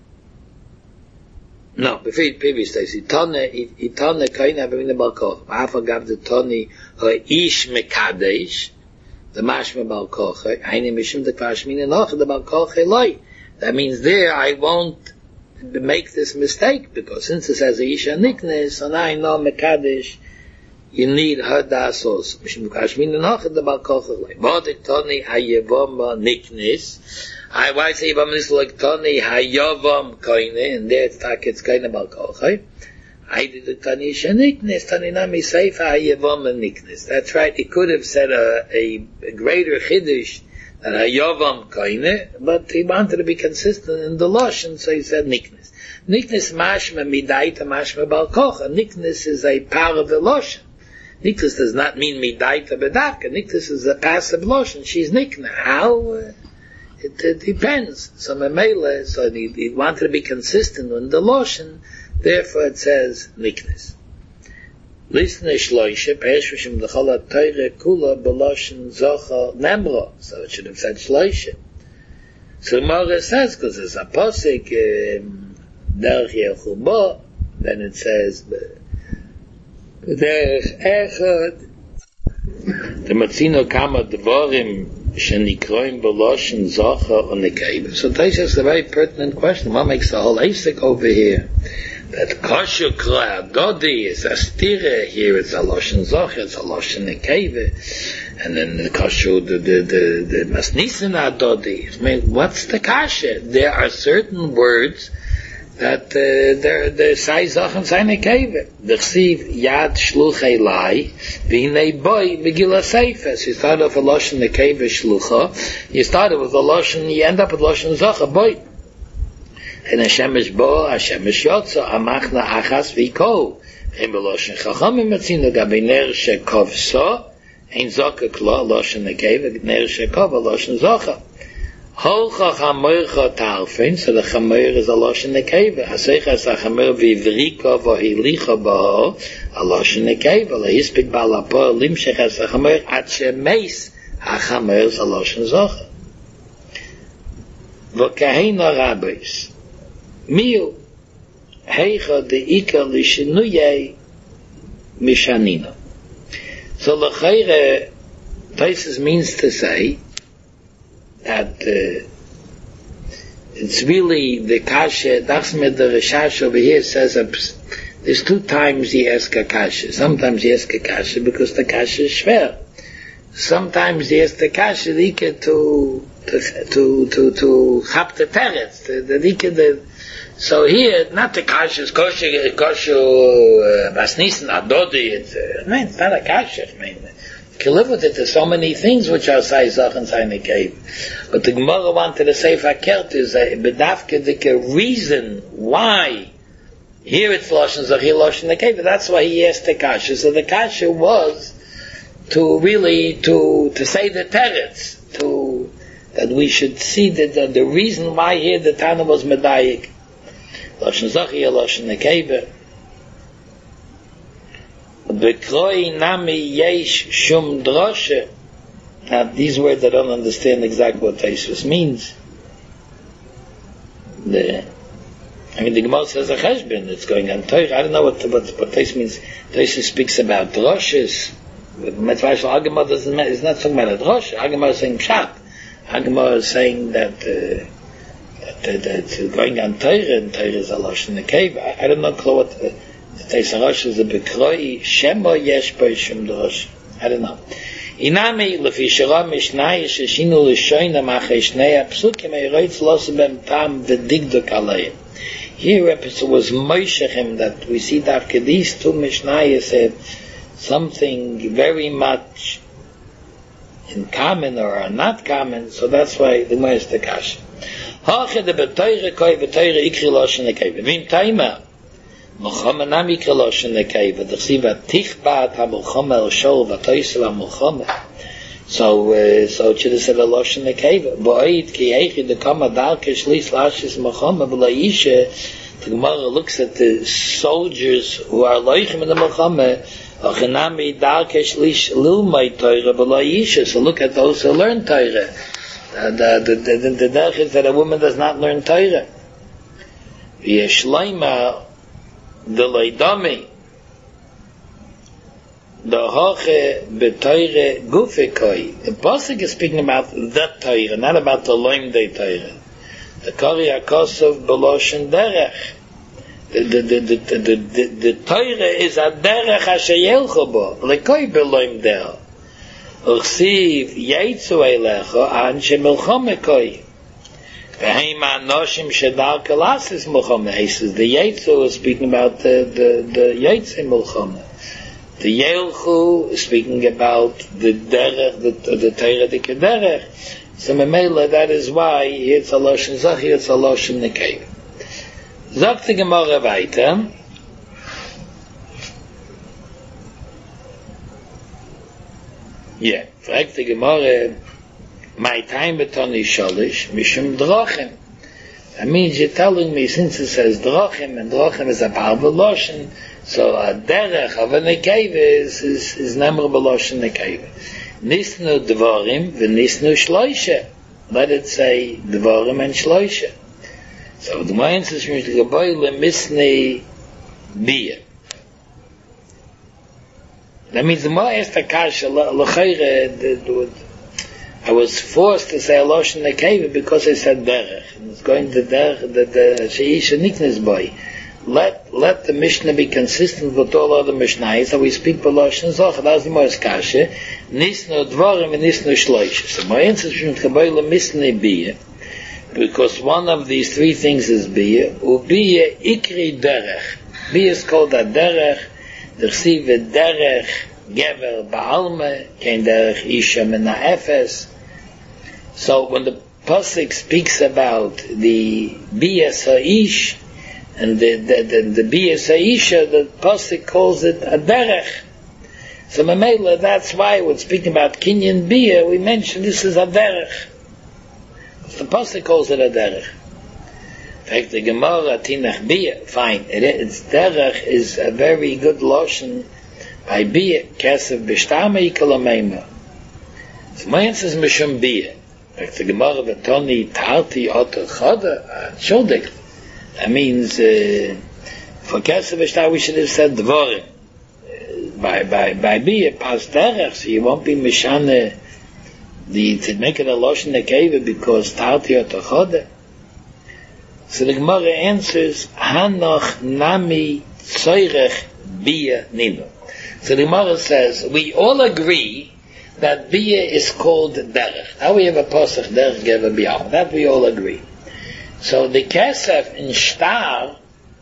no, before it previous days, Itone, Itone Kaina Bavina Balkoch, Afa gab the Tony, her Ish Mekadesh, the Mashma Balkoch, Eine Mishim the Kvashmin and Och, the Balkoch Eloi. That means there I won't make this mistake, because since it says Isha Niknes, so now I know Mekadesh, you need her das also. Mishim Kashmin and Hachad the Balkoch. But it Tony Hayevom Niknis. I why say Yevom is like Tony Hayevom Koine, and there it's tak it's Koine Balkoch. I did the Tony Shaniknis, Tony Nami Seifa Hayevom Niknis. That's right, he could have said a, a, a greater Chiddush than Hayevom Koine, but he wanted to be consistent in the Lashon, so he said Niknis. Niknis mashma midaita mashma Balkoch. Niknis is a part of the Lashon. Niklas does not mean midaita bedavka. Niklas is a passive lotion. She's nikna. How? Uh, it, it depends. So memela, so he, he wanted to be consistent in the lotion. Therefore, it says niknas. Listen, shloishe peishvishim l'chol ha'torah kula b'loshon zocha nemro. So it should have said shloishe. So Mora says, because it's a posik derech yelchu bo, then it says. Derech echad the Matzino kama dvorim shenikroim b'loshen zocha on the cave. So Taish asks a very pertinent question. What makes the whole Asik over here? That kosher kla dodi is a stire. Here it's a loshen zocha, it's a loshen nekeve, and then the kosher the the the, the masnisin adodi. I mean, what's the kasha? There are certain words that uh, they're the size of seine kave. The chsiv yad shluchei lai v'hinei boy begila seifes. You start off a loshen nekeve shlucha. You started with a loshen. You end up with loshen zocha boy. And Hashem is bo, Hashem is yotza. Amachna achas v'iko. Em loshen chachamim matzino gabi ner shekovso. Ein zoka klo loshen nekeve ner shekov loshen zocha. Holcha chamoircha talfin, so the chamoir is a loshen nekeva. Haseichas a chamoir vivrika v'hilicha baho, a loshen nekeva. Lehispik balapo limshechas a chamoir at shemeis a chamoir is a loshen zocha. V'kahena rabbis, miu heicha de'ika lishinuyei mishanina. So l'chayre, Taisus means to say that uh, it's really the kasha. Dachsmed the Rishash over here says uh, there's two times he asks a kasha. Sometimes he asks a kasha because the kasha is schwer. Sometimes he asks the kasha to to to to to chap the teretz. The the so here not the kasha is kosher kosher basnisin adodi. It's uh, no, it's not a kasha. I mean, can live with it. There's so many things which are saizach and seine cave. But the Gemara wanted to say fakert is a bedavke the reason why here it's loshen zachir loshen the cave. That's why he asked the kasha. So the kasha was to really to to say the teretz, to that we should see that the, the reason why here the Tana was medayik loshen zachir loshen the cave. Bekroi nami yesh shum droshe. Now these words I don't understand exactly what Taisus means. The, I mean the Gemara says a cheshbon. It's going on Torah. I don't know what what, what Taisus means. Taisus speaks about droshes. Metzvah Agamar doesn't. It's not talking about a droshe. Agamar is saying pshat. Agamar is saying that uh, that, that, that it's going on Torah and Torah is a losh in the cave. I, I don't know what. Uh, The Teisarash is a bekroi shema yesh by shum drosh. I don't know. Inami lefi shara mishnai sheshinu l'shoina machei shnei hapsukim eiroitz losu bem tam v'digduk alayim. Here it was Moshechem that we see that these two mishnayos said something very much in common or not common, so that's why the Gemara is the kasha. Hache de betoyre koi betoyre ikri loshen nekeva. Vim taima Mulchama nam ikri loshen nekeva. D'chsiva tichbat ha-mulchama el shol v'toyse ha-mulchama. So, uh, so it should have said a loshen nekeva. Bo'id ki eichi dekama dalke shlis lashis mulchama v'la the Gemara looks at the soldiers who are loichim in the mulchama. Achenami dalke shlish lilmay Torah v'la yisha. So look at those who learn Torah. Uh, the the the the derech is that a woman does not learn Torah. V'yeshleima the leidami the hoche b'Torah gufekoi. The pasuk is speaking about the Torah, not about the loimdei Torah. The kari akosov b'loshen derech. The the the the the the, the Torah is a derech asher yelchu bo lekoi b'loimdei. Uchsiv yaitzu eilecho anshe milchome koi. V'heima anoshim shedal kalasis milchome. He says the yaitzu is speaking about the the the yaitzu milchome. The yelchu is speaking about the derech, the the Torah the kederech. So memela, that is why it's a loshen zachi, it's a loshen nekeva. Sagt die Gemara weiter. Yeah, fragt die Gemara, my time betoni sholish, mishum drochem. That means you're telling me, since it says drochem, and drochem is a powerful loshen, so a derech of a nekeva is, is, is nemer b'loshen nekeva. Nisnu dvorim, v'nisnu shloisha. Let it say dvorim and shloisha. So the Gemara says, "Geboile misnei bia." That means the more asked the kasha, I was forced to say a loshen nekeva because I said derech. And it's going to derech the the sheisha niknes boy. Let let the Mishnah be consistent with all other Mishnahs, so we speak b'loshen zoch. That's the more kasha. Nisnu dvorim and nisnu shloisha. So my answer is Geboile misnei bia. Because one of these three things is bia, ubia ikri derech. Bia is called a derech. D'chsiv derech gever ba'alma, kein derech isha mena efes. So when the pasuk speaks about the bia sa'ish and the the the, the bia sa'isha, the pasuk calls it a derech. So memela, that's why when speaking about kinyan bia, we mention this is a derech. The pasuk calls it a derech. In fact, the Gemara tinach bia, fine. It, it's derech is a very good lotion by bia kesef b'shtama ikalameima. So my answer is mishum bia. In fact, the Gemara v'toni tarti oter chada shuldik. That means uh, for kesef b'shtama we should have said dvorim. Uh, by by by bia pas derech, so you won't be mishane. The, to make it a loshen nekeva because tarti otochode. So the Gemara answers, Hanoch nami tzoyrech bia nino. So the Gemara says, we all agree that bia is called derech. Now we have a pasuk derech gever bia. That we all agree. So the kesef and shtar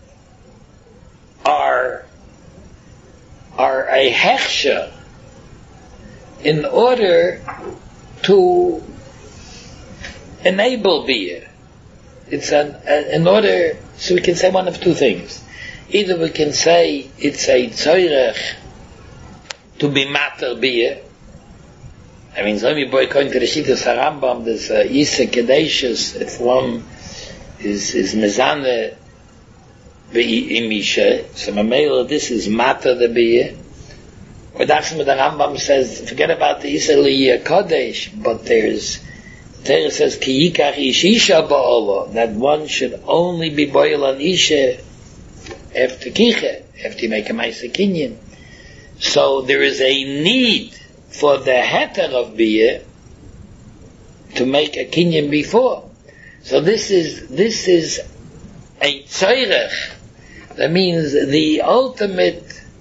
are are a hechsher in order to enable bia. It's an, uh, in order, so we can say one of two things. Either we can say it's a tzoyrech to be matter bia. I mean, so boy going to the Shittas Harambam, there's uh, Isa Kedeshus, if one is, is mezane imisha, so mamela, this is matter the bia. Or that's what the Rambam says, forget about the Isa Liyah Kodesh, but there's, Torah says, Ki yikach ish isha ba'olo, that one should only be boil on isha after kiche, after you make a ma'aseh kinyan. So there is a need for the heter of bia to make a kinyan before. So this is, this is a tzoyrech. That means the ultimate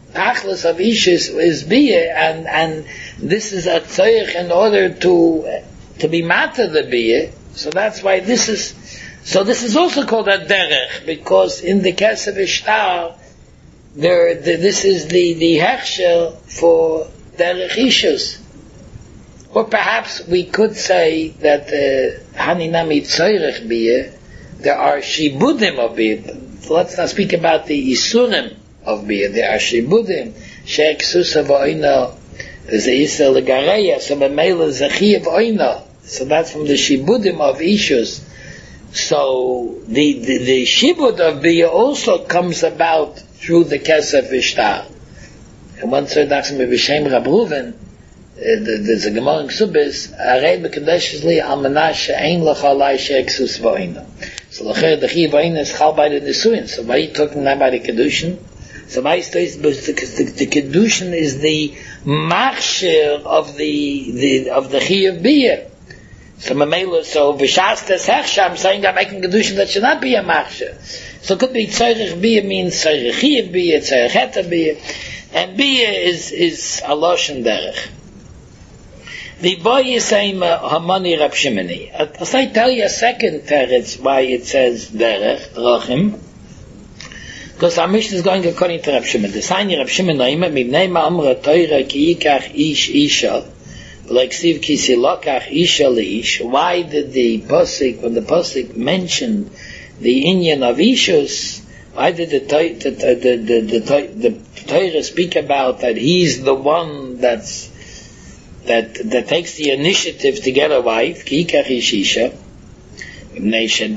Tachlis of Ishus is Biyah, and, and this is a tzayich in order to, to be mata the Biyah, so that's why this is, so this is also called a derech, because in the Kesef Ishtar, there, the, this is the, the hechsher for derech Ishus. Or perhaps we could say that Haninami Tzayrech Biyah, there are Shibudim of Biyah. So let's not speak about the Isurim of Biyah. There are Shibudim, Sheikh Susa V'Oina, there's a Yisrael Gareya, so Memela Zechiyah V'Oina. So that's from the Shibudim of Ishus. So the, the, the Shibud of Biyah also comes about through the Kesef Ishtar. And once Sir Dachsim B'Shem Rab Reuven, there's a Gemara in Ksubis, Arei B'Kadesh Li Al Menashe Ein L'cha Lai She'eksus V'Oina. So L'cher the Chi V'Oina is Chal by the Nisuin. So why are you talking now about the Kedushin? So why is this, because the, the Kedushin is the machshir of the, the, of the Chi of Biyah. So Mamela, so V'shas Tes Hechsha, I'm saying I'm making Kedushin that should not be a machshir. So it could be Tzarech Biyah means Tzarech Chi of Biyah, Tzarech Het of Biyah. And Biyah is, is a Loshen Derech. The boy is saying Hamani Rab Shimoni. As I tell you a second teretz why it says Derech, Drachim, because our mission is going according to Rab Shimon. The sign Rab Shimon Naima, Mibnei Ma'amra Toira Ki Yikach Ish Isha, like Siv Ki Silokach Isha Leish. Why did the Pasuk, when the Pasuk mentioned the Inyan of Ishus, why did the the the the the, the, the Torah speak about that he's the one that's that that takes the initiative to get a wife? Ki Yikach Ish Isha. Because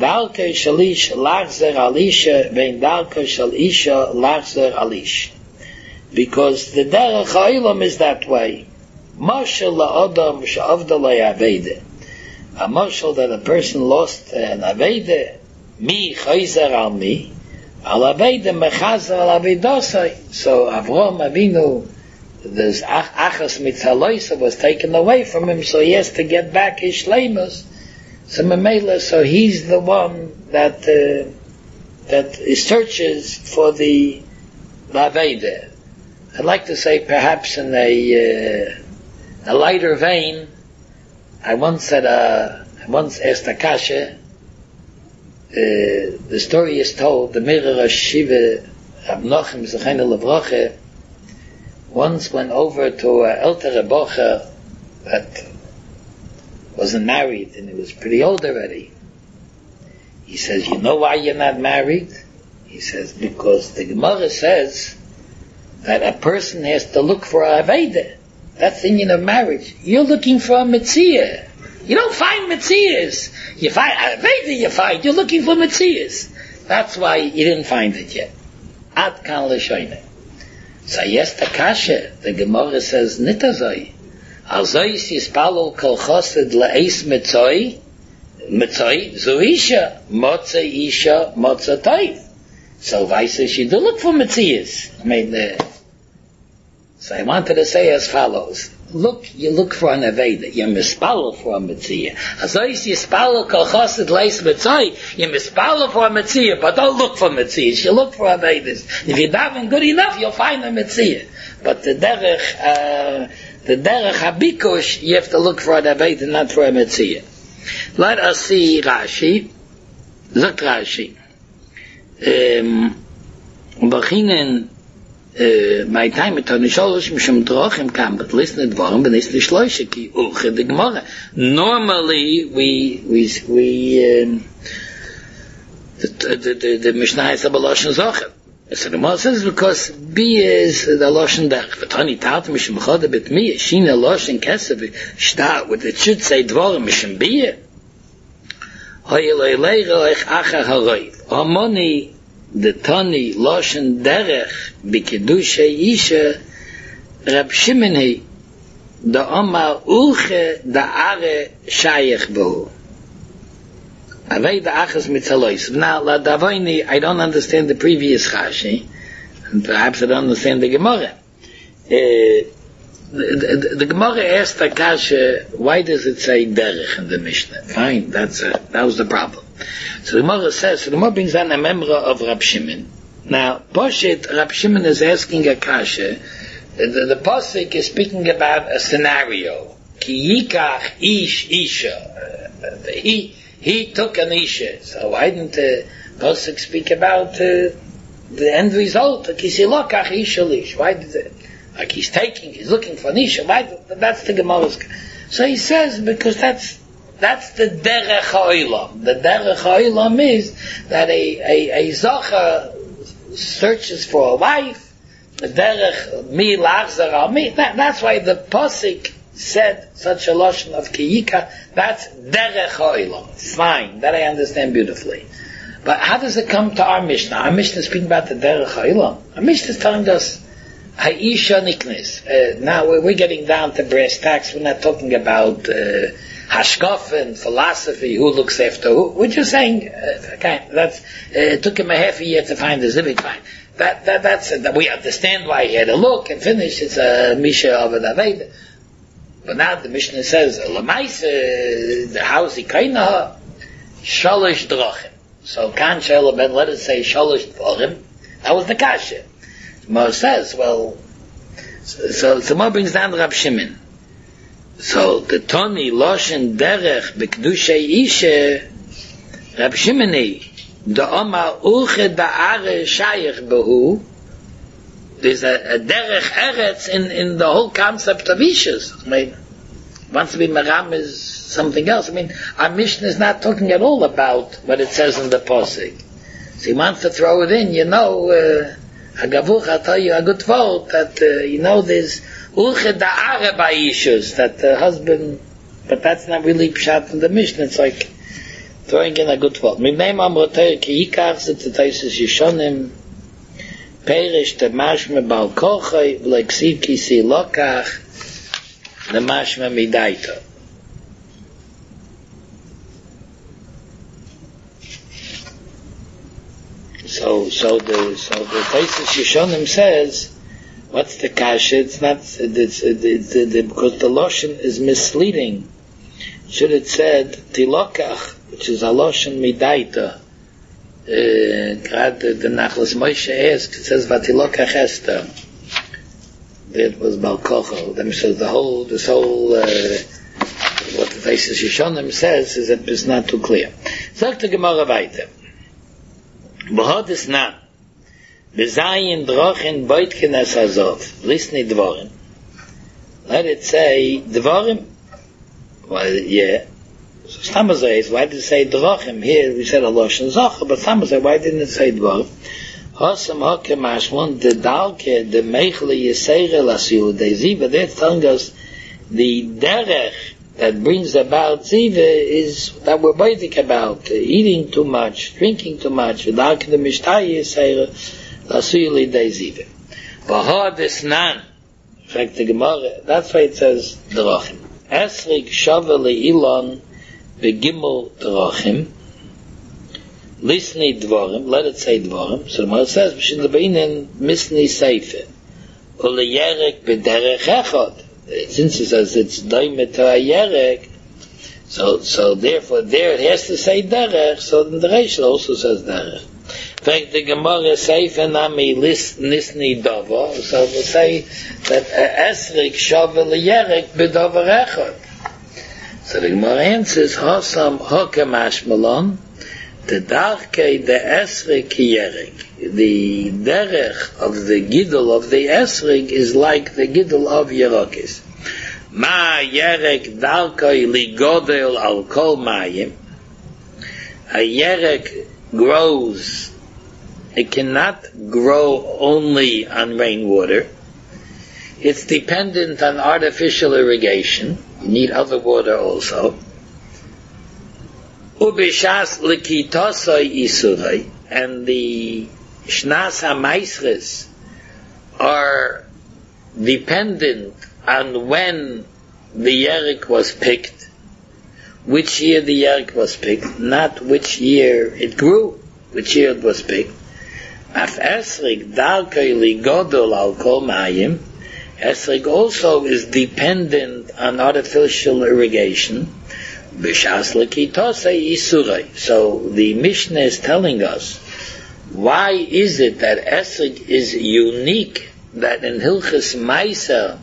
the derech ha'olam is that way. Mashal la'adam she'avda la'aveda. A mashal that a person lost an aveda, mi chayzer al mi, al aveda mechazer al avedasai. So Avraham Avinu, this achas mitzaloisa was taken away from him, so he has to get back his shleimus. So Mamela, so he's the one that uh, that searches for the Laveda. I'd like to say, perhaps in a uh, a lighter vein, I once said, uh, I once asked Akasha. Uh, the story is told. The Mirror Shiva Rab Nochem Zechayna Levracha once went over to an elder Rebbecha that wasn't married, and he was pretty old already. He says, you know why you're not married? He says, because the Gemara says that a person has to look for a Aveda. That's the union of marriage. You're looking for a Metziah. You don't find Metziahs. You find Aveda, you find. You're looking for Metziahs. That's why you didn't find it yet. Ad kan l'shoyne. So yes, the Kasha, the Gemara says, nitazoi. Alzois yispalol kol chosed le'eis metzoi, metzoi zu isha, motza isha, motza toiv. So Vaisa, she do look for metzias. I mean, uh, so I wanted to say as follows. Look, you look for an aveda. You mispalol for a metzia. Alzois yispalol kol chosed le'eis metzoi, you mispalol for a metzia, but don't look for metzias. You look for avedas. If you're daven good enough, you'll find a metzia. But the derech, uh, the derech habikush, you have to look for an aveda, not for a metzia. Let us see Rashi. Zok Rashi. Um, Bachinen, my time at Tanisholosh, Mishum Drochim kam, but listen to Dvorim, but listen to Shloishe, ki Uche de Gemara. Normally, we, we, we, um, the, the, the, the Mishnah is a Baloshan Zocher. So the Gemara says because Biyah is the Loshen Derech. V'tani Tat Mishum Choda Bet Miyah, Shina Loshen Kesef, Shta, what it should say Dvorim, Mishum Biyah. Hoy Elei Roich Achar Haroiv. Hamoni, the Tani Loshen Derech, B'Kedusha Isha, Rab Shimon Hi, the Omar Ulche, the Are Shayach Bohu. Avei the Achas Mitzalois. Now, La Davoini, I don't understand the previous Rashi, and perhaps I don't understand the Gemara. Uh, the, the, the Gemara asked Akasha, why does it say Derech in the Mishnah? Fine, that's a, that was the problem. So the Gemara says, so the Gemara brings down a member of Rab Shimon, Now, Boshit, Rab Shimon is asking a kasha. The, the, the Pasuk is speaking about a scenario. Ki yikach ish isha. Uh, he, he took an isha. So why didn't the Pasuk speak about uh, the end result? Ki silokach isha lish. Why did it? Like he's taking, he's looking for an isha. Why? That's the Gemara's. So he says, because that's that's the derech ha'olam. The derech ha'olam is that a, a, a zacha searches for a wife, the derech mi lachzar al mi. That, that's why the Pasuk said such a lashon of kiyika. That's derech ha'olam. Fine, that I understand beautifully. But how does it come to our Mishnah? Our Mishnah is speaking about the derech ha'olam. Our Mishnah is telling us ha'isha niknes. Uh, now we're, we're getting down to brass tacks. We're not talking about uh, hashkaf and philosophy, who looks after who. We're just saying, uh, okay, that's, uh, it took him a half a year to find the zivik fine. That, that, that's, uh, that we understand why he had to look and finish. It's a misha of an aved. But now the Mishnah says, Lamais, uh, the house ikaina, shalish drachim. So, kan shel ben, let us say shalish drachim. That was the kasha. Mar says, well, so, so Mar brings down Rab Shimon. So the Toni Loshen Derech B'Kedushay Ishe Rab Shimoni the Omar Uche Da'are Shayach Behu. There's a, a Derech Eretz in, in the whole concept of Ishas. I mean, wants to be Maram is something else. I mean, our Mishnah is not talking at all about what it says in the Pasuk. So he wants to throw it in, you know, uh, Hagavuch, I'll tell you a good word that, uh, you know, there's Ulche da'are by issues that the husband, but that's not really pshat in the Mishnah. It's like throwing in a good word. Mimnei mamroter ki yikach zetayis yishonim perish the mashme bal kochai v'leksiv ki si lokach the mashme midaito. So, so the so the Taisus Yishonim says, what's the kasha? It's not it's, it's, it's, it's because the loshen is misleading. Should it said tilokach, which is a loshen midaita. Grad the, the Nachlas Moshe asks, it says vatilokach Esther. That was balkocho. That means the whole this whole uh, what the Taisus Yishonim says is that it's not too clear. Sagt the Gemara weiter. Behod is not. Bezayin drochen boitken es azov. Listen dvorim. Let it say dvorim. Well, yeah. So Stamazay, why did it say drochen? Here we said a loshen zocher, but Stamazay, why didn't it say dvorim? Hosam hoke mashmon de dalke de mechle yisere lasiu de ziva. They're telling us the derech that brings about ziva is that we're baitik about uh, eating too much, drinking too much. V'darke de mishtay yisere lasiu li de ziva. Bahad is nan. In fact, the Gemara, that's why it says drachim. Esrik shava le'ilon begimel drachim. Lisni dvorim, let it say dvorim. So the Gemara says, b'shin lebeinen misni seife. Ule yerek b'derech echad. Since it says it's doimet to a yerek, so, so therefore there it has to say derech, so then the Reish also says derech. In fact, the Gemara seife nami lisni dova, so we'll say that esrik shava leyerek b'dover echad. So the Gemara answers, Hosam hokamash malon, the darkei the esrik yerek. The derech of the gidul of the esrig is like the gidul of yerokis. Ma yerek darkei ligodel al kol mayim. A yerek grows. It cannot grow only on rainwater. It's dependent on artificial irrigation. You need other water also. Ubishas likitosai isurai, and the Shnas HaMaisres are dependent on when the Yerek was picked, which year the Yerek was picked, not which year it grew, which year it was picked. Af Esrig Darkei Ligodol Al Kol Mayim, Esrig also is dependent on artificial irrigation. B'shas Lekitosei Isurai. So the Mishnah is telling us why is it that Esrig is unique, that in Hilchas Maisa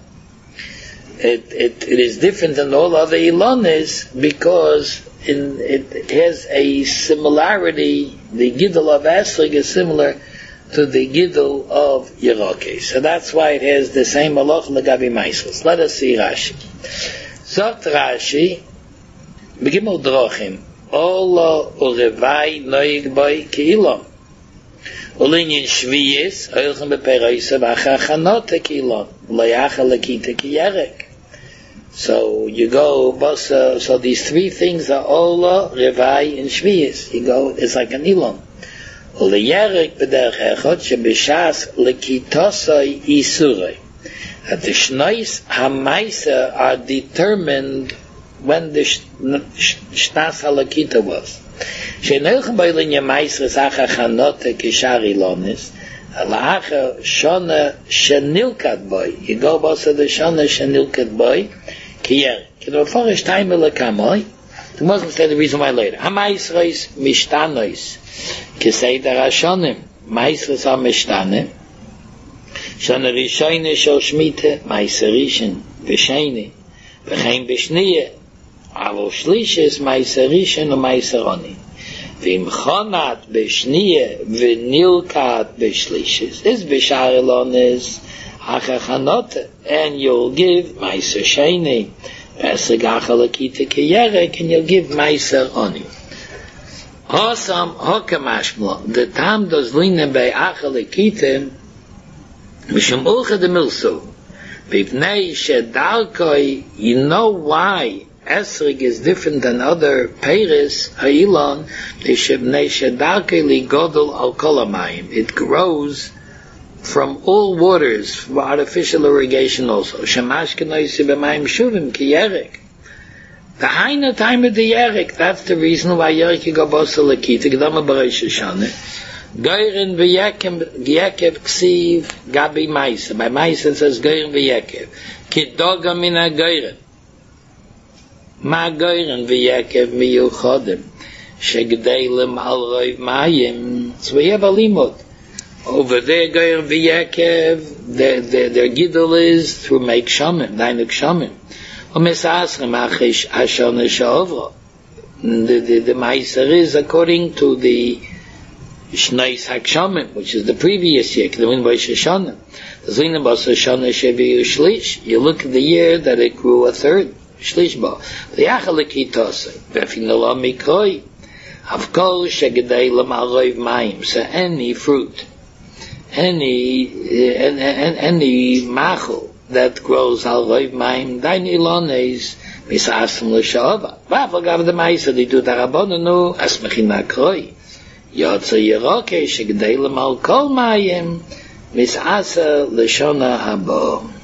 it, it, it is different than all other Ilonis, because in, it has a similarity, the Gidul of Esrig is similar to the Gidul of Yerokes. So that's why it has the same Malach Lagabi Maisros. Let us see Rashi. Sagt Rashi, Begimel Drochim, Ola Urevai Noig Boy Keilom. Olinyin Shviyis, Oilchem Beperoisa Vachachanote Keilom, Loyacha Lakita Kiyerek. So you go, Bosa, so these three things are Ola, Revai, and Shviyis. You go, it's like an Ilom. Leyerek b'derech echad shebishas lekitosai isurei. That the shnois hamaisa are determined when the shnas halakita was. She'nelchem b'ilin yamaisres acha chanote kishar ilonis, alacha shona shenilkat boy. You go bosa the shona shenilkat boy, kiyer. Kino forish time lekamoy. The Muslims say the reason why later. Hamaisres mishtanois. Kisei der Hashonim, Maisres ha-Mishtane, Shana Rishayne shel Shmite, Maiser Rishon, V'Sheini, V'chein B'Shniye, Avo Shlishes, Maiser Rishon, Maiser Oni, V'imchonat B'Shniye, V'nilkat B'Shlishes, is B'Shar Elonis, Hachachanote, and you'll give Maiser Sheini, V'Esrigacha Lakita Kiyerek, and you'll give Maiser Oni. Hosam hokamashmla, the tam does linen by achalikitim, mishum ulcha de milso. Bipnei shedalkoi, you know why Esrig is different than other Peiris, Ha'ilon, b'shibnei shedalkoi li godol al kolamayim. It grows from all waters, from artificial irrigation also. Shemashkenoisi b'mayim shuvim ki yerek. The Haina time of the Yerek, that's the reason why Yerek you go bosa lakita, Gdama Baresh Shana. Geirin v'yekev, Yekev ksiv, Gabi Maisa. By Maisa it says Geirin v'yekev. Kidoga mina Geirin. Ma Geirin v'yekev miyuchodim. Shegdeilim al roiv mayim. So we have a limud. Over there, Geirin v'yekev, their, their, their gidul is through make shamim, dainuk shamim. The, the, the Meiser is according to the Shneis HaKshamim, which is the previous year, the Win Rosh Hashanah. The Zlina Bas Hashanah Shevi Shlish. You look at the year that it grew a third, Shlish Ba. The Yachalakitose, Vefinola Mikoi, Avkol Shegedei Lamal Roiv Mayim. So any fruit, any, any, any machel, that grows al roiv mayim daini lones misasem l'shava. V'afal gav the ma'isa they do darabonanu asmechin akroi yotze yeroke shegdei l'mal kol mayim misasa l'shona habo.